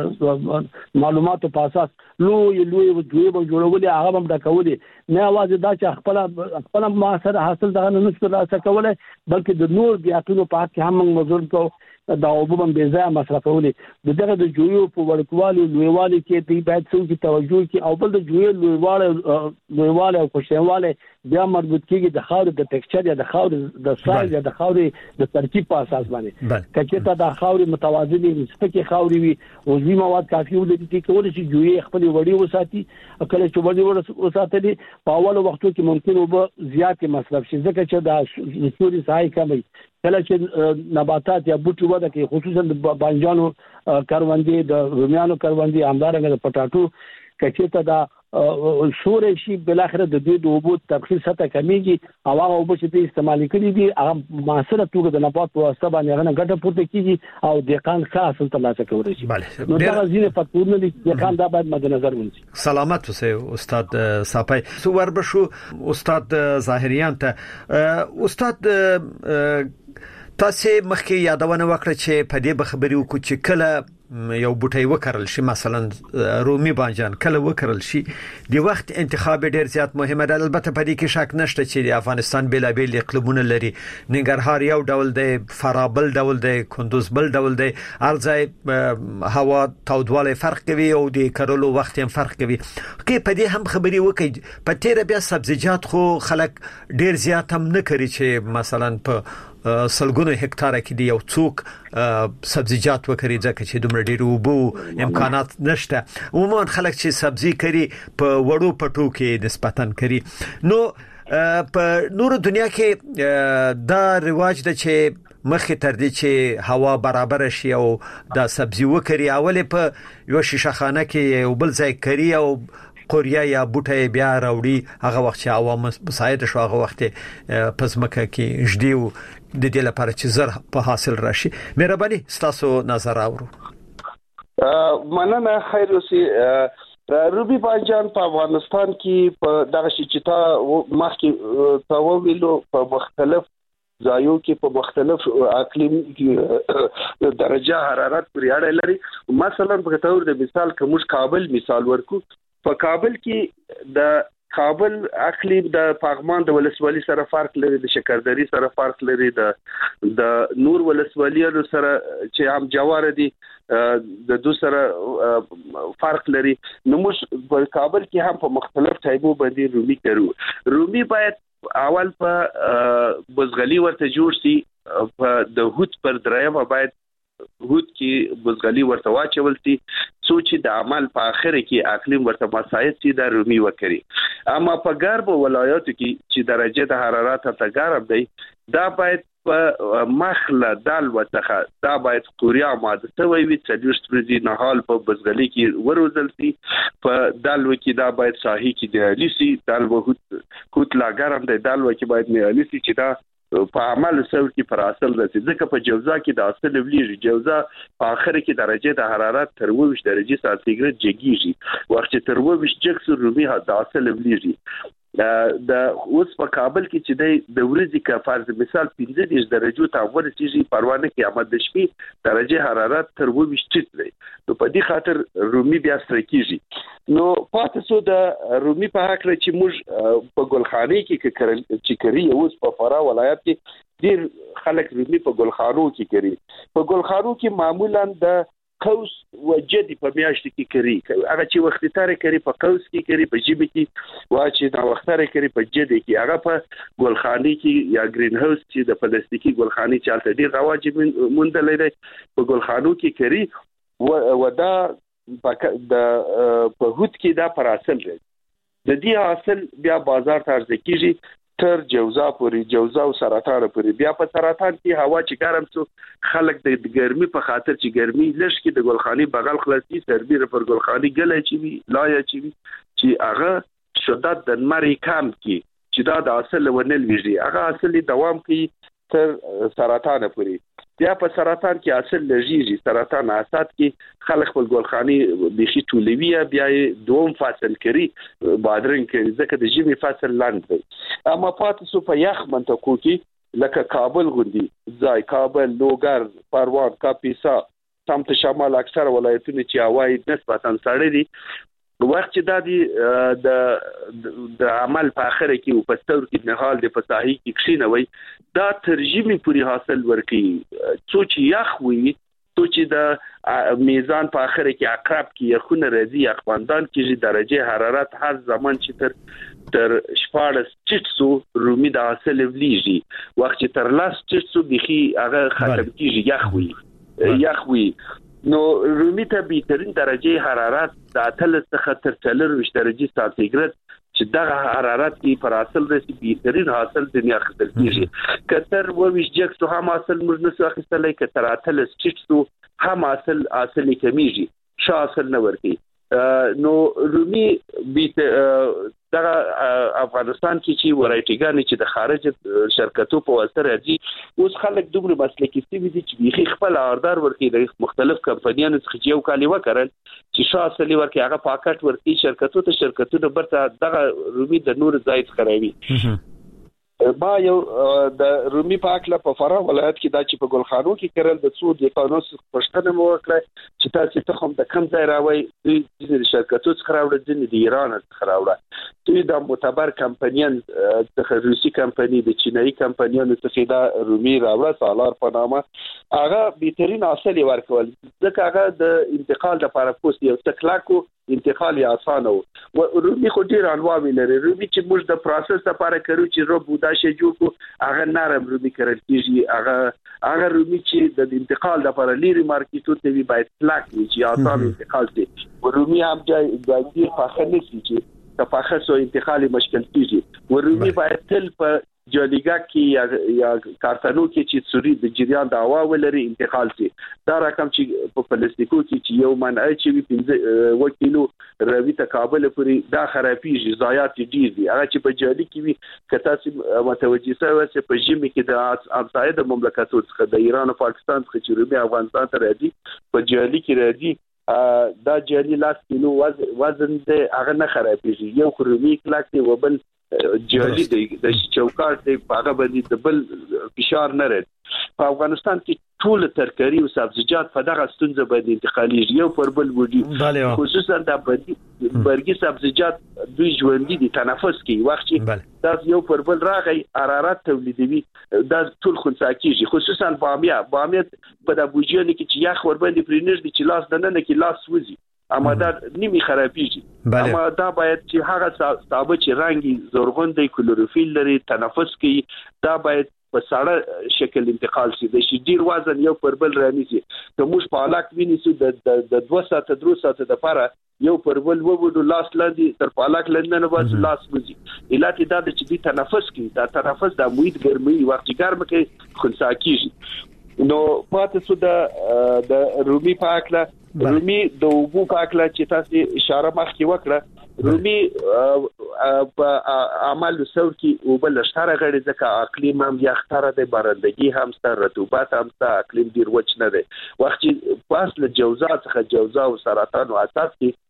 باندې معلوماتو په اساس لوی جوړولې هغه هم دا کولې نه आवाज دا چې خپل معاصر حاصل دغه نه نشو راځه کولای بلکې د نور بیاقینو په حق هم موږ مزور کو دا وبم به ځای مصرفولې دغه د جوړو په ورکوالي لویوالي کې دی باید څو توجه کی او بل د جوړو لویواله او خوشواله بیا مربوط کیږي د خاور د ټیکسچر یا د خاور د سایز یا د خاور د ترکیب په اساس باندې کچته د خاور متوازنې نسبت خاوري وي او ځي مواد کافي ولې چې کول شي جوړي خپل وړي وساتي کله چې وړي وساتلي په اول وختو کې ممکن وب زیات مصرف شي ځکه چې د سوري سای کمي کله چې نباتات یا بوټي وده کې خصوصا د بانجانو کاروندې د رومیانو کاروندې همدارنګه د پټاټو کچته دا شورې شي بل اخر د دې د اوبو تبخیر سطح کمیږي او هغه اوبو چې استعمال کړي دي هغه معاصره توګه د نبات په واسطه باندې هغه ګټه پورته کیږي او دقان ښه حاصل ترلاسه کوي شي نو دا ځینې فکتورونه دي دقان دا باید مد نظر ونیسي. سلامت اوسه استاد صافی سوور بشو استاد ظاهریان ته استاد تاسو مخکې یادونه وکړه چې په دې خبرې وکړو چې کله یو بوټي وکرل شي مثلا رومي بانجان کله وکرل شي د وخت انتخاب ډیر زیات مهمه ده. البته په دې کې شک نشته چې د افغانستان بیلابیل اقلیمونه لري. ننګرهار یو ډول دی، فراه بل ډول دی، کندوز بل ډول دی. ارځای هوا تودواله فرق کوي او د کرلو وخت هم فرق کوي. کې په دې هم خبري وکړي په تیر بیا سبزیجات خو خلک ډیر زیات هم نه کوي چې مثلا په سلګونو هکتار کې دی یو څوک سبزیجات وکړي ځکه چې دومره ډیر وبو امکانات نشته. عموما خلک چې سبزی کوي په وړو پټو کې نسبتاً کوي. نو په نور دنیا کې دا رواج ده چې مخکې تر دې چې هوا برابر شي او دا سبزی وکړي اول په یو شیشه خانه کې یو بل ځای کوي او قوریا یا بوټي بیا راوړي. هغه وخت چې هوا مساعد شو هغه وخت پزمکه کې جديو د دې لپاره چې زر په حاصل راشي. مهرباني تاسو نظر اورو. مننه. خیر اوسې روبي بانجان په افغانستان کې په دغه شي چې تا مخکې تاویلو په مختلف ځایو کې په مختلف اقلیم کې درجه حرارت پورې اړه لري. مثلا په تور د مثال کوم کابل مثال ورکو. په کابل کې د کابل اقلیم د پاغمان د ولسوالۍ سره فرق لري، د شکردري سره فرق لري، د نور ولسوالیو سره چې هم جوار دي د دو سره فرق لري. نو موږ په کابل کې هم په مختلف ټایپو باندې رومي کوو. رومي باید اول په بزغلي ورته جوړ شي. په د هوت پر درېمه باید هوت کې بزغلي ورته واچول شي سوچ د عمل په اخر کې اقلیم ورته مساعد شي د رومي وکړي. اما په غرب ولایاتو کې چې درجه د حرارت ته ګرم دی دا باید په مخله دال وتخه دا باید قوریا ماده ته وي چې د نهال په بزغلي کې وروزل شي. په دال وکي دا باید صحیح کې د لیسي دال وهوت لا ګرم دی دال وکي باید نه لیسي چې دا په عمل سره کې پر اصل رسي. ځکه په جوزا کې د اصل ویلې جوزا په اخر کې درجه د حرارت تر 20 درجه سانتیګراد جګیږي. وخت چې تر 20 جګ رومي د اصل ویلې د اوس په کابل کې چې د ورځې کا فرض مثال 15 درجه ته ورسېږي پروانه کې امد د شپې درجه حرارت تر 20 ټیټ دی. نو په دې خاطر رومي بیا سترکیږي. نو پاتې سو د رومي په حق لري چې موږ په ګلخانه کې چې کوي اوس په فراه ولایت کې ډیر خلک رومي په ګلخانو کې کوي. په ګلخانو کې معمولا د قوس وجدي په میاشت کې کوي. هغه چې وختاره کوي په قوس کې کوي، په جيبه کې واچي دا وختاره کوي په جدي کې. هغه په ګلخاني کې یا گرین هاوس چې د پلاستیکي ګلخاني چې الته ډیر رواج مونږ لري په ګلخانو کې کوي. و دا په هوت کې دا پر اصل دی. د دې حاصل بیا بازار ته ارزه کیږي تر جوزا پوری، جوزا او سرطان پوری. بیا په سرطان کې هوا چې ګرم شو خلک د ګرمي په خاطر چې ګرمي لږ کې د ګلخاني بغل خلاصي سربیر پر ګلخاني ګلې چي وی لایا چي وی چې هغه شدت د مری کم کې چې دا د اصل ونل ویږي هغه اصلي دوام کوي تر سرطان پوری. بیا په سرطان کې اصل لږیږي. سرطان اسات کې خلک په ګلخاني بيخي ټولوي بیا دوم فصل کوي بادرنګ کوي ځکه د جمی فصل لاند دی. اما پاتې سو په یخ منطقو کې لکه کابل غوندي ځای کابل، لوګر، پروان، کاپیسا سمت شمال اکثر ولایتونه چې هواي نسبتا سړې دي وخت چې د عمل په اخر کې او په ستور کې نهال د فصاحي کې کښینوي دا ترجمه پوری حاصل ورکي. څو چې یخ وي څو چې د میزان په اخر کې عقرب کې خونه راځي اخواندان کې درجه حرارت هر زمان چې تر 14 چټسو رومي د حاصل ولیږي. وخت چې تر لاس چټسو بيخي هغه ختم کیږي یخ وي. نو رومي ته بهترین درجه حرارت د 8 څخه تر 40 درجه سانتیګراد چې دغه حرارت کې پر اصل رسي بهترین حاصل د نه اخیستل کیږي. کتر و ویش جکسو هم اصل موږ نسو اخیستلای کتر 8 چټسو هم اصل کمیږي شا اصل نه ورتي. نو رومي دغه افغانستان کې چې ورایټیګان چې د خارج شرکتو په واسطه راځي اوس خلک دومره مسلکي سوي دي چې بيخي خپل اوردار ورکي د مختلف کمپنیانو څخه یو کالی وکړل چې شاسلي ورکي هغه پاکټ ورکي شرکتو ته برته دغه رومي د نور زائد خراوي. ما یو د رومي پاکله په فراه ولایت کې دا چې په ګلخانو کې کړل د څو د قانون پښتنه مو وکړه چې تاسو ته هم د کم ځای راوي د شرکتو څخه راوړل دي د ایران څخه راوړل دوی د معتبر کمپنیان د روسي کمپنی د چینایي کمپنیانو څخه دا رومي راوړل سالار په نامه هغه بهترین اصل ورکول ځکه هغه د انتقال لپاره پوس یو تکلاکو انتقال یې اسانه و رومي خو ډیر انواع لري رومي چې موږ د پروسس لپاره کړو چې رو بودا شي جوړ کو هغه نرم رومي کړل کیږي هغه رومي چې د انتقال لپاره لري مارکیټو ته وی باید پلاک وي چې اسانه انتقال دي رومي هم د دې فاخنه چې د فاخسو انتقالي مشکل کیږي رومي باید تل په جالیګه کې یا کارتنو کې چې سوري د جریان د هوا ولري انتقال شي دا رقم چې په پلاستیکو کې چې یو منع چې 15 کیلو روي ته کابل پورې دا خرابېږي ضایعات ډیر دي هغه چې په جالی کې وي کته چې متوجي سوي چې په جمی کې د همسایه د مملکتونو څخه د ایران او پاکستان څخه چې رومي افغانستان ته راځي په جالی کې راځي دا جالی لاس کیلو وزن د هغه نه خرابېږي یو خرومي کلاک دی وبل جالی د چوکاټ دی هغه باندې د بل فشار نه لري په افغانستان کې ټول ترکاری او سبزیجات په دغه ستونزه باندې انتقالي یو پر بل وږي خصوصا د برګي سبزیجات دوی ژوندۍ دي تنفس کوي وخت چې دا یو پر بل راغی حرارت تولیدوي دا ټول خنثی کیږي خصوصا بامیه په د بوجیانو کې چې یخ ور باندې پرینر دي چې لاس دننه کې لاس وځي اما دا نیمه خرابېږي اما دا باید چې هغه ثابت چې رنگي زرغون دی کلوروفیل لري تنفس کوي دا باید په ساړه شکل انتقال شي د شدیر وزن یو پر بل رانیسي که موږ په علاق وینیسو د 2 ساعت 3 ساعت د لپاره یو پر بل ووډو لاس لاندې تر پالاک لندن وځي لاس وځي علت دا چې دی تنفس کوي دا تنفس د محیط ګرمي وخت ګرم کې خنثی کیږي نو پاتې سو د رومي پاکله رومي د وبو پاکله چې تاسو اشاره مخکې وکړه رومي په عمل سور کې وبل شتره غړي ځکه اقلیم هم یختره د بارندگی هم ستر رطوبت هم ستر اقلیم ډیر وچ نه دی وخت چې فاصله جوزا څخه جوزا او سرطان او اساس کې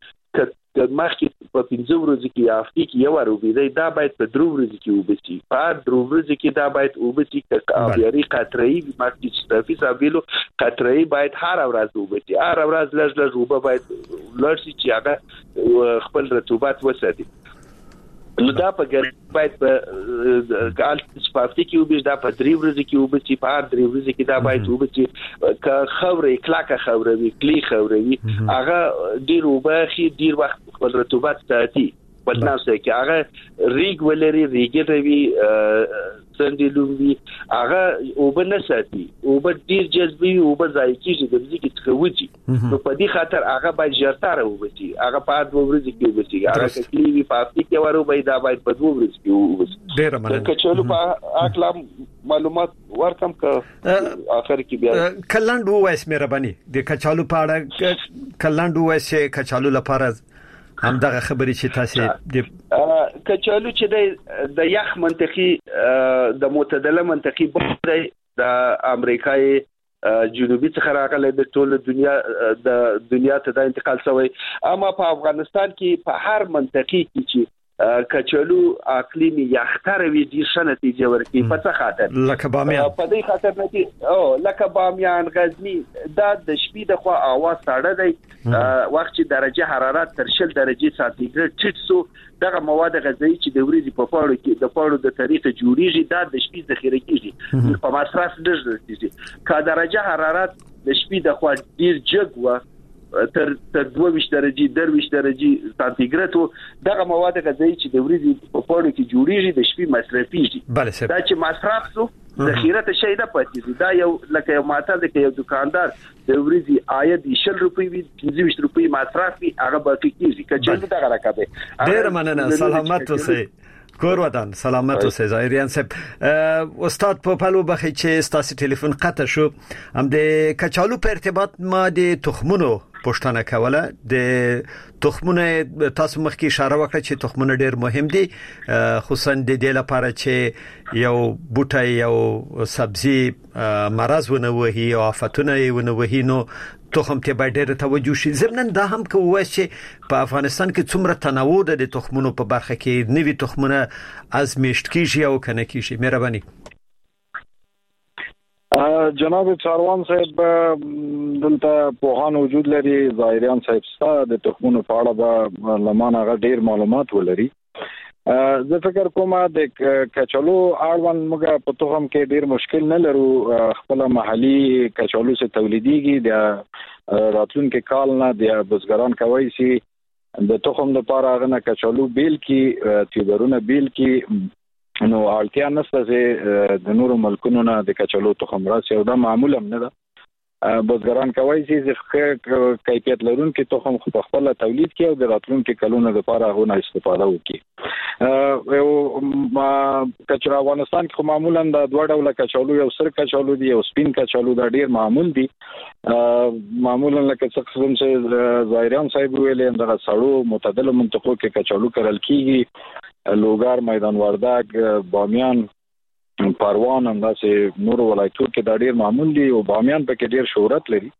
مخکې په 15 ورځې کې افتی کې یو وروبې دا باید په 3 ورځې کې وبسي په 3 ورځې کې دا باید وبسي که یاري قطره‌ای مخکې چې تفصیل قطره‌ای باید هر ورځ وبسي هر ورځ لږ وب باید لږ چې هغه خپل رطوبت وساتي نو دا په ګر باید په کال سپافتی کې وبس دا په 3 ورځې کې وبسي په 3 ورځې کې دا باید وبسي که خورې کلاکه خوروي کلی خوروي هغه ډیر وبخي ډیر وخت خپل رطوبت ساتي ولناسه کې هغه ریګ ولري ریګروي سندلومي هغه وبنه ساتي وب ډیر جذبي وب ځای کېږي د ځکه څخه وځي نو په دې خاطر هغه باید ژرتاره وبسي هغه په 2 ورځې کې وبسي هغه کلیوي په افتی کې ورو باید دا باید په 2 ورځې کې وبسي ډیر مننه کچالو په اکلام معلومات ورکم که اخر کې بیا کلاندو وایس مهرباني د کچالو په اړه کلاندو وایس کچالو لپاره هم دغه خبرې چې تاسو کچالو چې د یخ منطقي د معتدله منطقي بده د امریکای جنوبي څخه راغلي د ټول دنیا ته د انتقال شوی اما په افغانستان کې په هر منطقي کې چې کچالو اقلیمي یختره وی دي شنتیجه ورکی په څه خاطر لکه بامیان په دې خاطر نه دي لکه بامیان غزنی دا د شپې د خوا اواز ساړه دی وخت چې درجه حرارت تر 0 درجه سانتیګریډ ټیټ سو دغه مواد غذایی چې د ورځې په پاړو کې د پاړو د طریقې جوړیږي دا د شپې ذخیره کیږي په مصرف ډېر کیږي که درجه حرارت د شپې د خوا ډیر جګ و تر 22 درجه 23 درجه سانتیګریډ دغه مواد غذایی چې د ورځې په پاړو کې جوړیږي د شپې مصرفيږي دا چې مصرف سو ذخیره ته شي دا پاتې دا یو لکه یو ماته د یو دکاندار د ورځې عاید 20 روپۍ وي 25 روپۍ مصرف وي هغه باقي کیږي کچې دغه راکابه ډیر مننه سلامت اوسئ کور ودان سلامت اوسئ ظاهریان صاحب استاد په پلو بخي چې ستاسو ټلیفون قطع شو هم د کچالو په ارتباط ما د تخمونو پښتنه کوله د تخمونه تاسو مخکې اشاره وکړه چې تخمونه ډېر مهم دي خصوصا د دې لپاره چې یو بوټي یو سبزي مرز ونه وهي او آفتونه ونه وهي نو تخم ته باید ډېر توجه شي. زمنن دا هم کوي چې په افغانستان کې څومره تنوع ده د تخمونو په برخه کې، نوي تخمونه ازمیشت کیږي او کنه کیږي. مهرباني. جناب چاروان صاحب دلته پوهان وجود لري، ظاهریان صاحب ستا د تخمونو په اړه به لمانه غ ډیر معلومات ولري. زه فکر کوم د کچالو اړوند موږ په تخم کې ډیر مشکل نه لرو. خپل محلي کچالو څخه تولیديږي، د راتلونکي کال نه د بزګران کوي چې د تخم لپاره غنه کچالو بیل کې تیوبرونه بیل کې نو اړتیا نشته چې د نورو ملکونو نه د کچالو تخم راسي، او دا معمول هم نه ده. بزګران کوي چې کیفیت لرونکي تخم په خپل تولید کې او د راتلونکي کلونو لپاره غوښنه استفاده وکړي. او کچالو افغانستان کې معمولا د دوه ډوله کچالو، یو سر کچالو دی او سپین کچالو، دا ډیر معمول دي. معمولا لکه څه قسم چې ظاهریان صاحب ویلې د سړو معتدل منطقو کې کچالو کرل کیږي، لوګار، میدان وردګ، بامیان، پروان، همداسې نور ولایتو کې دا ډیر معمول دي او بامیان پکې ډیر شهرت لري.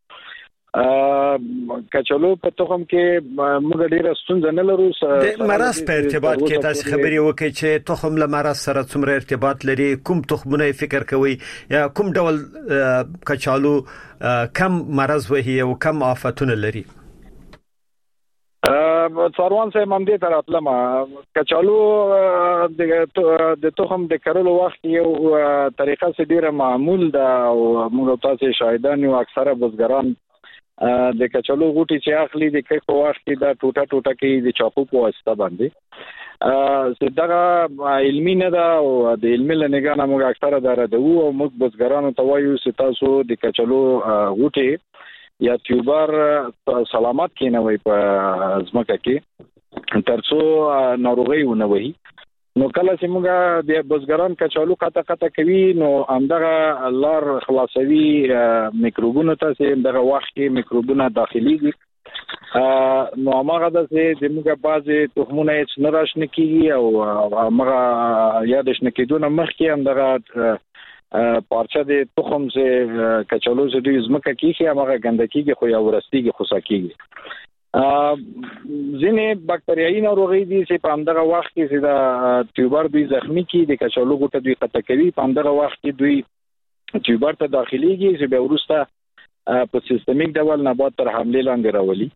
کچالو په تخم کې موږ ډیر ستونزه نه لرو. د مرض په ارتباط کې تاسو خبري وکړئ چې تخم له مرض سره څومره ارتباط لري، کوم تخمونه فکر کوي یا کوم ډول کچالو کم مرض وهي او کم آفتونه لري؟ څاروان صاحب هم دې تر اتلم کچالو د تخم د کرلو وخت یو طریقه سي ډیره معمول ده او موږ تاسو شاهدان یو اکثره بزګران د کچالو غوټي چې اخلي د کښو وخت کې دا ټوټه کې د چاقو په واسطه باندې دا علمي نه ده او د علمي لنګانه موږ اکثره درته وو او موږ بزګرانو ته وایو چې تاسو د کچالو غوټي یا تیوبر سلامت کینوي په ځمکه کې ترڅو ناروغي ونه وي. نو کله چې موږ د بزګران کچالو کاته کوي نو همدغه لار خلاصوي میکروبونو ته چې دغه وخت کې میکروبونه داخليږي. نو هغه د موږ بعضي تخمونه هیڅ نه راشنه کیږي او هغه یا د شنکیدونه مخکې همدغه پارچه د تخم سے کچالو سے د زمکه کیږي هغه ګندکیږي خو یا ورستیږي خو ساکیږي. ځینې باکتریایي ناروغي دي چې په همدغه وخت کې د تیوبر دوی زخمی کی د کچالو ګوټه دوی قطع کوي، په همدغه وخت کې دوی تیوبر ته داخليږي چې به ورسته په سیستمیک ډول نبات تر حمله لاندې راولي.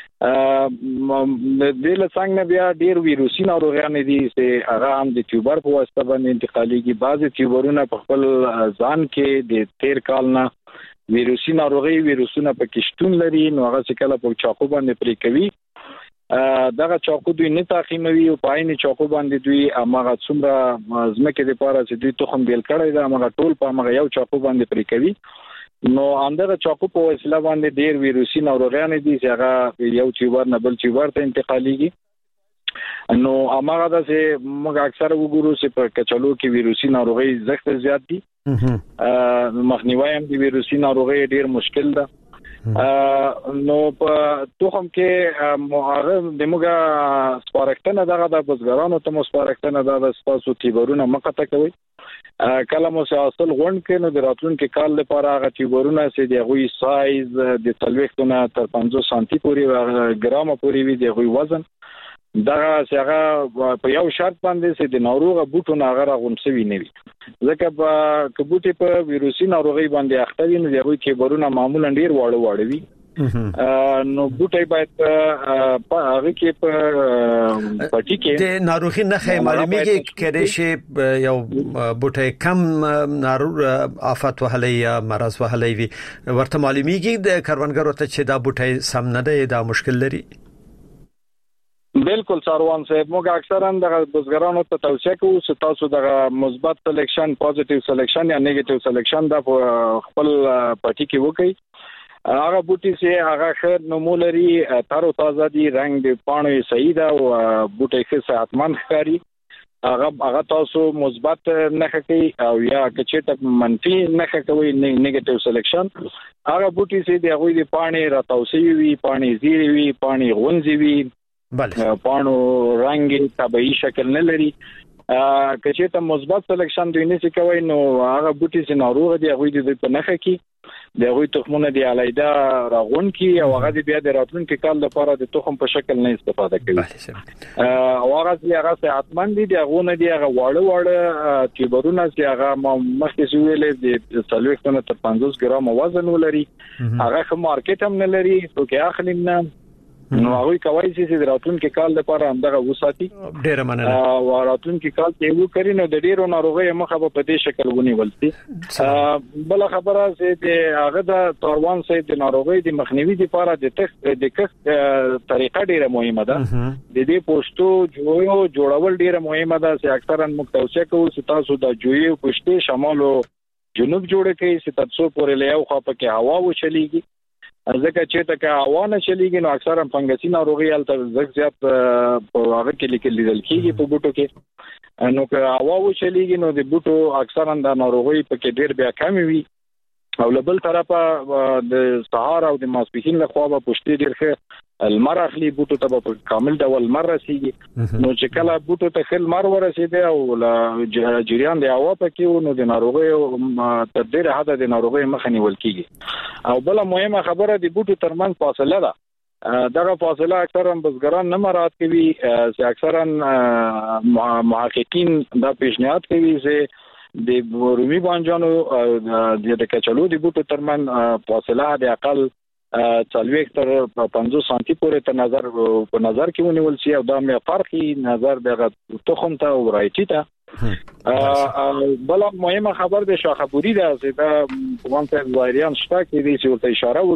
د له څنګه بیا ډیر ویروسي ناروغیان دي چې هغه هم د تیوبر په واسطه باندې انتقاليږي. بعضي تیوبرونه په خپل ځان کې د تیر کال نه ویروسي ناروغي ویروسونه په کشتون لري، نو هغه څه کله په چاقو باندې پرې کوي. دغه چاقو دوی نه تعقیموي او په عین چاقو باندې دوی هغه څومره ځمکې لپاره چې دوی تخم بیل کړی دا هغه ټول په هغه یو چاقو باندې پرې کوي. نو اندغه چاقو په وسیله باندې ډیر ویروسي ناروغیان دي چې هغه یو تیوبر نه بل تیوبر ته انتقاليږي. نو هغه د موږ اکثر وګورو چې په کچالو کې ویروسي ناروغي زخت زیات دي. مخنیوي هم د ویروسي ناروغي ډیر مشکل ده. نو په تخم کې مهاره د موږ سپارښتنه دغه د بزګرانو ته سپارښتنه ده د تاسو تیوبرونه مقطع کوي. کله مو حاصل غونډ کې نو د راتلونکي کال لپاره هغه تیوبرونه چې د غوي سایز د 30 نه تر 50 سانتي پورې ګرام پورې وي د غوي وزن دغه څنګه په یو شرط باندې چې د ناروغه بوټو نه هغه غونډسوي نه وي، ځکه په کبوټي په ویروسي ناروغي باندې اخته وي نو د غوي تیوبرونه معمولا ډیر واړه وي. نو بوټي باید په هغه کې په پټي کې د ناروغي نه معلومیږي کېدای شي یو بوټي کم ناروغ آفات وهلي یا مرض وهلي وي ورته معلومیږي د کاروانګرو ته چې دا بوټي سم نه دی، دا مشکل لري. بالکل څاروان صاحب موږ اکثرا د بزګرانو ته توصیه کوو چې تاسو د مثبت سلیکشن، پوزټیو سلیکشن یا نیگیټیو سلیکشن د خپل پټي کې وکړئ. هغه بوټي چې هغه خیر نمو لري، تر او تازه دي، رنگ د پاڼې صحیح ده او بوټي ښه صحتمند ښکاري، هغه تاسو مثبت نښه کوي او یا کچېټه منفي نښه کوي نیگیټیو سلیکشن. هغه بوټي چې د هغوی د پاڼې راتاوسي وي، پاڼې زیړې وي، پاڼې غونځې وي، پاڼو رنگ طبيعي شکل نه لري، کچېټه مثبت سلیکشن دوی نه کوي نو هغه بوټي چې ناروغ دي هغه د په نښه کې دغه تخمونه دی علایده راغون کی او هغه بیا د راتلونکي کال لپاره د تخم په شکل نه استفاده کوي او هغه صحتمند دي دغه نه دی هغه واړه تیبرونه چې هغه مخکې ویلې د 30 تر 50 ګرام وزن ولري هغه مارکیټ هم نه لري او کې اخلي نه نو هغه کوي چې د راتلونکي کال لپاره همدغه وساتي ډیر مننه او راتلونکي کال کې وو کړی نو د ډیرو ناروغي مخه په دې شکل ونیول شي بل خبره چې د هغه د توروان سي د ناروغي د مخنیوي لپاره د طریقه ډیره مهمه ده د دې پوسټو جوړول ډیره مهمه ده چې اکثرا متوسع کوو چې تاسو د جوړي پوسټې شمال او جنوب جوړ کړئ چې تاسو پورې لیاو خو په کې هوا وچلیږي ځکه چې تکه هوا نه چلیږي نو اکثرا فنګسي ناروغي الته زیات په هغه کې لیدل کېږي په بوټو کې نو که هوا وچلیږي نو د بوټو اکثرا د ناروغي په کې ډیر بیا کم وي او لبل طرفه د سهار او د ماسپښین له خوا په پښتې ډیر ښه المر اخلي بوټو ته په کامل ډول مر رسیږي نو چې کله بوټو ته خل مر ورسیده او جریان دی هوا پکې نو د ناروغي تر ډیره حد د ناروغي مخه نیول کیږي او بل مهمه خبره د بوټو ترمن فاصله ده دغه فاصله اکثرا بزګران نه مراعات کوي چې اکثرا محققین دا پیشنهاد کوي چې د رومي بانجانو د کچالو د بوټو ترمن فاصله د اقل 40 تر 50 سانتي پورې ته نظر کې ونیول شي او دا مې فرقي نظر دغه تخم ته او رایټی ته بل مهمه خبر د شاخبوري ده چې دا وانته ظاهریان شته کې دي چې ورته اشاره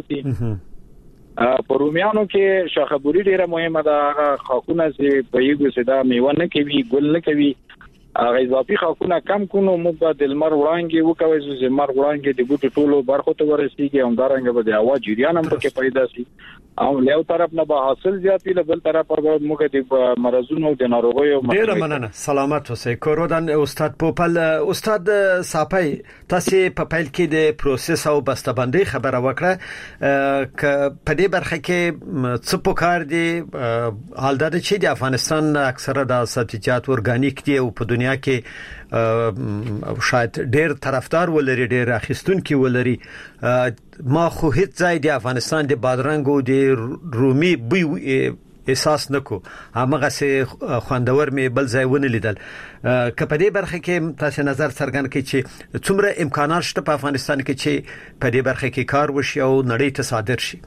وکړي په رومیانو کې شاخبوري ډیره مهمه ده هغه خاکونه چې په یوه سدا میوه نه کوي ګل نه کوي هغه اضافي خاکونه کم کونو موږ به د لمر وړانګې وکوي چې لمر وړانګې د بوټو ټولو برخو ته ورسیږي او دارنګ به د هوا جریان هم پکې پیدا شي او له طرف نه به حاصل زیاتې له بل طرف به موږ د مرزونو د ناروغیو ډیر مننه سلامت اوسئ کورودان استاد پوپل استاد صاحب تاسو په پیل کې د پروسس او بسته‌بندۍ خبره وکړه ک په دې برخه کې څه پکار دي حال دا چې د افغانستان اکثره د سبزیجات اورګانیک دي او په دنیا کې شاید ډېر طرفدار ولري ډېر اخیستونکي ولري ما خو هیڅ ځای د افغانستان د بادرنګ او د رومي بوی احساس نکو هغه سه خوندور می بل ځای ونه لیدل کپه دې برخه کې تاسو نظر څرګند کړئ چې څومره امکانات شته په افغانستان کې چې په دې برخه کې کار وشي او نړۍ ته صادر شي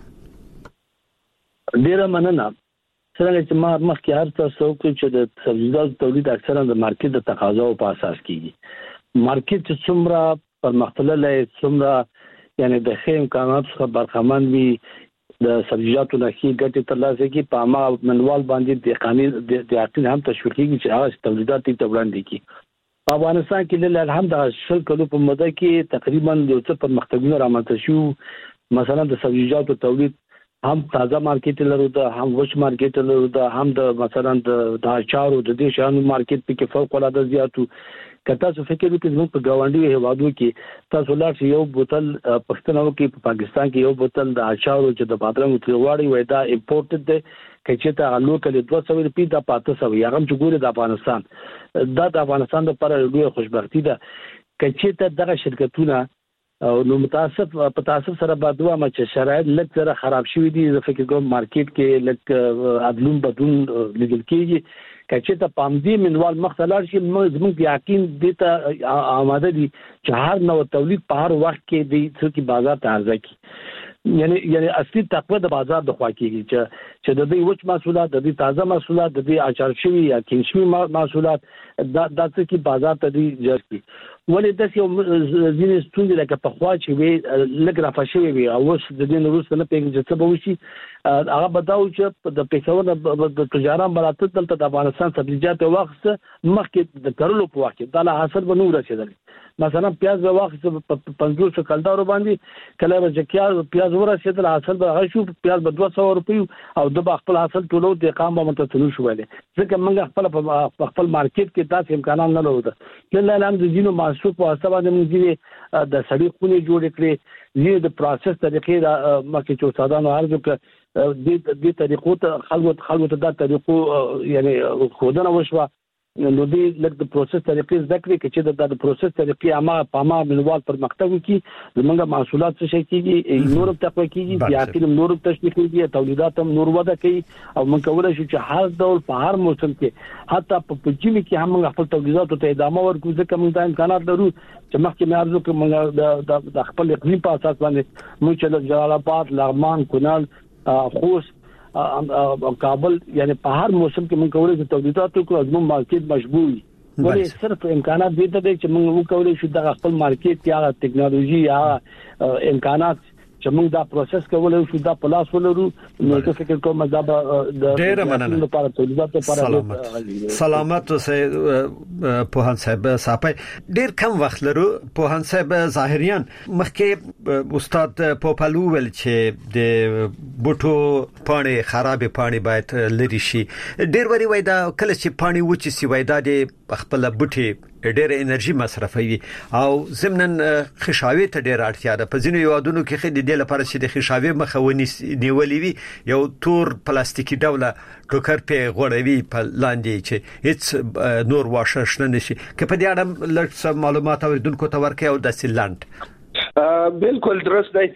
ډیره مننه څنګه چې ما مخکې هر څه وکړ چې د سبزیجاتو تولید اکثرا د مارکیټ د تقاضا په اساس کیږي مارکیټ څومره پرمختللی څومره یعنی د خیم امکانات څخه برخمن وي د سبزیجاتو نه هي ګټه ترلاسه کی په ما منوال باندې د قانون د عقل هم تشویق کیږي چې هغه تولیدات ته وړاندې کی افغانستان کې له الحمدلله شل کلو په موده کې تقریبا د څه پرمختګونه رامنځته شو مثلا د سبزیجاتو تولید هم تازه مارکیټ لرو ده هم وش مارکیټ لرو ده هم د مثلا د اچارو د دې شانو مارکیټ په کې فوق العاده زیاتو کته څه فکر وکړئ زموږ په گاونډي هیوادو کې تاسو لاړ یو بوتل پښتنو کې په پاکستان کې یو بوتل د اچارو چې د بادرنګ تریواړي وای دا امپورټډ دی چې ته لوکل 200 روپۍ د 500 هغه هم چې ګوره د افغانستان د افغانستان لپاره ډېر خوشبختی ده چې ته دغه شرکتونه او نو متاسف په تاسف سره بعدوا ما چې شرایط لږ سره خراب شوي دي زه فکر کوم مارکیټ کې لږ عدلون بدون لیدل کېږي چې ته پامدي منوال مختلار شي زموږ یقین دي ته آماده دي چې هر نو تولید په هر وخت کې دي چې بازار ته عرضه کی یعنی اصلي تقوی د بازار د خوا کېږي چې د دې وچ محصولات د دې تازه محصولات د دې اچار شوی یا کینشمي محصولات د چې بازار ته دي جذب ولې د یو ځینې ستوندې لکه په خوا چې وي لګ را فشوي وي او اوس د دې نورسته نه پیږي چې څه به وشي هغه بداو چې د پیښور د تجارت براته دلته د افغانستان سبزیجات وخت مخکې د کرلو په وخت د حاصل به نور رسیدل مثلا پیاز به وخت په 500 کلدارو باندې کله چې پیاز ورسیدل حاصل به هغه شو پیاز به 200 روپۍ او د خپل حاصل ټولو د قام به متتلو شو ولې ځکه موږ خپل مارکیټ کې تاسو امکانات نه لرو لله الحمد دینو معصوب او سبا د موږ د سړی خونې جوړ کړې زیات د پروسس طریقې مکه چې استادانو ارزو ک د طریقو ته خلکو ته د طریقو یعنی خودنه وشوه نو دې لکه د پروسس طریقې ذکر کې چې د پروسس طریقې پاما منوال پرمختګ وکړي زمونږ محصولات څه شي کېږي نور تقوی کېږي زیاتې نور تشویق کېږي تولیدات هم نور وده کوي او موږ کولای شو چې هر ډول په هر موسم کې حتی په جمی کې هم خپل تولیدات ته ادامه ورکړو ځکه موږ د امکانات لرو چې مخکې مې ارزو کوم د خپل اقلیم په اساس باندې موږ چې جلال آباد لغمان کونړ خوست کابل یعنی په هر موسم کې موږ کولای شو تولیدات وکړو زموږ مارکیټ مشبوع وي ولې صرف امکانات دې ته چې موږ کولای شو د خپل مارکیټ یا ټیکنالوژي یا امکانات چې موږ دا پروسس کولای شو دا پلاس ولرو نو څه فکر کوم دا د ډېر مننه لپاره تولیدات لپاره سلامت اوسه پوهان صاحب صاحب ډېر کم وخت لرو پوهان صاحب ظاهریان مخکې استاد پوپلو ول چې د بوټو پانی خراب پانی باید لري شي ډېر وری وای دا کله چې پانی وچی سی وای دا د خپل بوټي ډېر انرژي مصرفوي او ضمنن خشاوي ته ډېر اړتیا ده په ځینو یادونو کې خې د لپاره چې د خشاوي مخونی نیولې وي یو تور پلاستیکي ډوله ټوکر په غوړوي په لاندې چې هیڅ نور واشه شنه نشي که په دې اړه لږ معلومات اوریدونکو ته ورکړي او د سیلند بالکل درست دی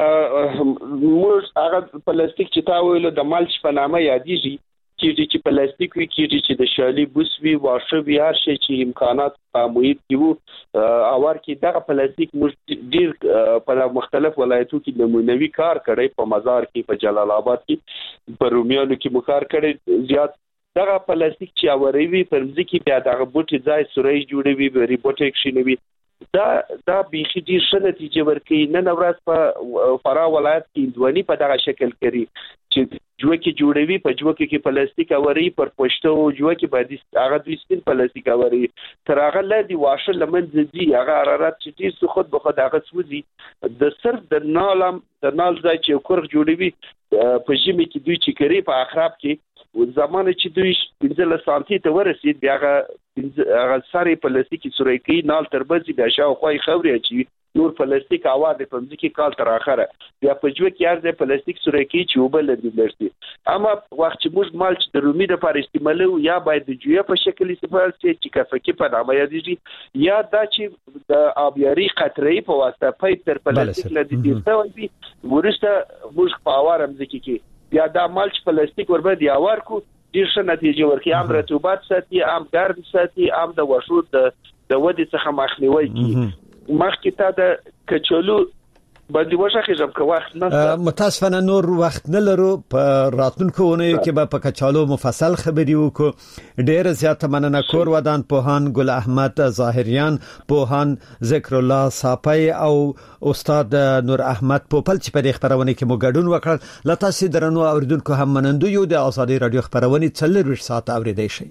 موږ هغه پلاستیک چې تا ویلو د مالچ په نامه یادېږي چې پلاستیک وی چې د شالي بوس وی واشه وی هر شي چې امکانات په محیط کې وو اور کې دغه پلاستیک ډیر په مختلف ولایتونو کې نمونوي کار کړي په مزار کې په جلال آباد کې په رومیانو کې مکار کړي زیات دغه پلاستیک چې اوروي پر ځکه بیا دغه بوټي ځای سوري جوړوي بری بوټي کښینوي دا بيخي ډیر ښه نتیجه ورکړي نن ورځ په فراه ولایت کې اندواني په دغه شکل کوي چې جوړه جوړوي په جوړه کې پلاستیک اوري پر پښتو جوړه کې باندې هغه د سپین پلاستیک اوري تر هغه لدی واشه لمن دي هغه حرارت چې ډیر خود به خود هغه سوزي د صرف د نال ځای چې کورغ جوړوي په ژمي کې دوی چې کوي په اخراب کې زمانه چې دوی 15 سانتي ته ورسید بیا هغه ساري پلاستیکي سوري نال تربځي بیا شاوخوا خوري چې نور پلاستیک اواز په ځکه کال تر اخره بیا په جوه کې ارزه پلاستیک سوري چې وبل دي لرسي اما وخت چې موږ مال چې د رومي لپاره استعمالو یا باید د جوه په شکل استعمال شي چې کفکه په نامه یادېږي یا دا چې د آبیاري قطرې په واسطه پایپ تر پلاستیک لدی دي ورسته موږ په اوارم ځکه کې بیا دا مالچ پلاستیک ور باندې اوار کو ډیر ښه نتیجه ورکړي عام رطوبت ساتي عام ګرم ساتي عام د وشو د ودې څخه مخنیوي کوي مخکې تا د کچالو باندې وشخه جب که وخت نه متاسفانه نور وخت نه لرو په راتلونکو ونیو کې به په کچالو مفصل خبري وکړو ډېر زیات مننه کور ودان پوهان ګل احمد ظاهریان پوهان ذکر الله صاپي او استاد نور احمد پوپل چې په خبرونه کې مو ګډون وکړ لته سي درنو اوریدونکو هم منندو یو د ازادي رادیو خبرونه 40 ساعت اوریدئ شي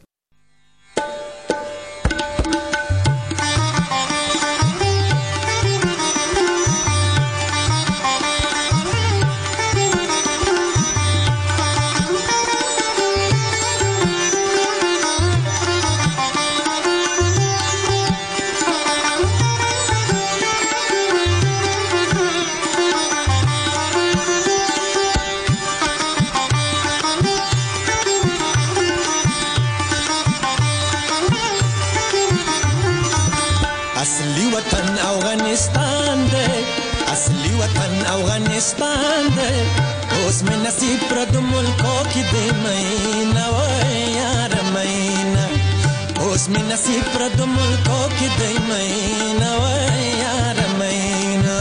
افغانستان دې اوس مې نصیب پر د ملکو کې دې مینا و یار مینا اوس مې نصیب پر د ملکو کې دې مینا و یار مینا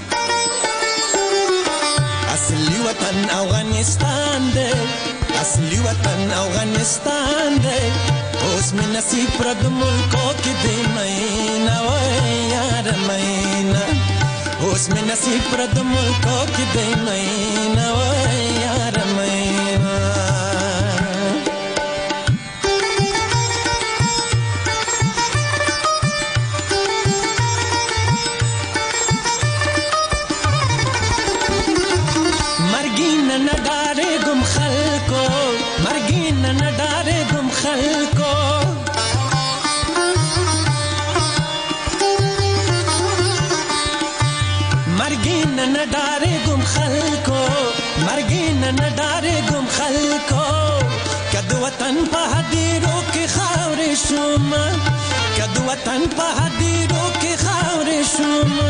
اصلي وطن افغانستان دې اصلي وطن افغانستان دې اوس مې نصیب پر د ملکو کې دې مینا و یار مینا اوس مې نصیب پر د ملکو کې دی مینا و یار مینا مرګین نه ډارې ګم خلکو مرګین نه ډارې ګم خلکو مرګین نه ډارې ګم خلکو مرګین نه ډارې ګم خلکو کد وطن په هدیرو کې خاورې شوما کدو وطن په هدیرو کې خاورې شوما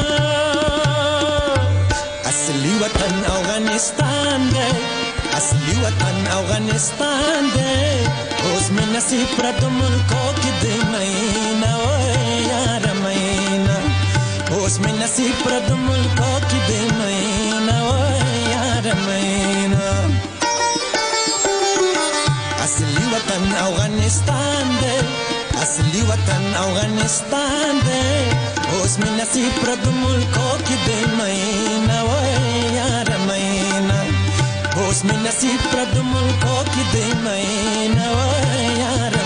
اصلي وطن افغانستان دی اصلي وطن افغانستان دی اوس مې نصیب پر د ملکو کې دی مینا وای یار مینا اوس مې نصیب پر د ملکو کې دی مینا وای یار مینا اصلي وطن افغانستان دی اصلي وطن افغانستان دی اوس مې نصیب پر د ملکو کې دی مینا وای یار مینا اوس مې نصیب پر د ملکو کې دی مینا وای یار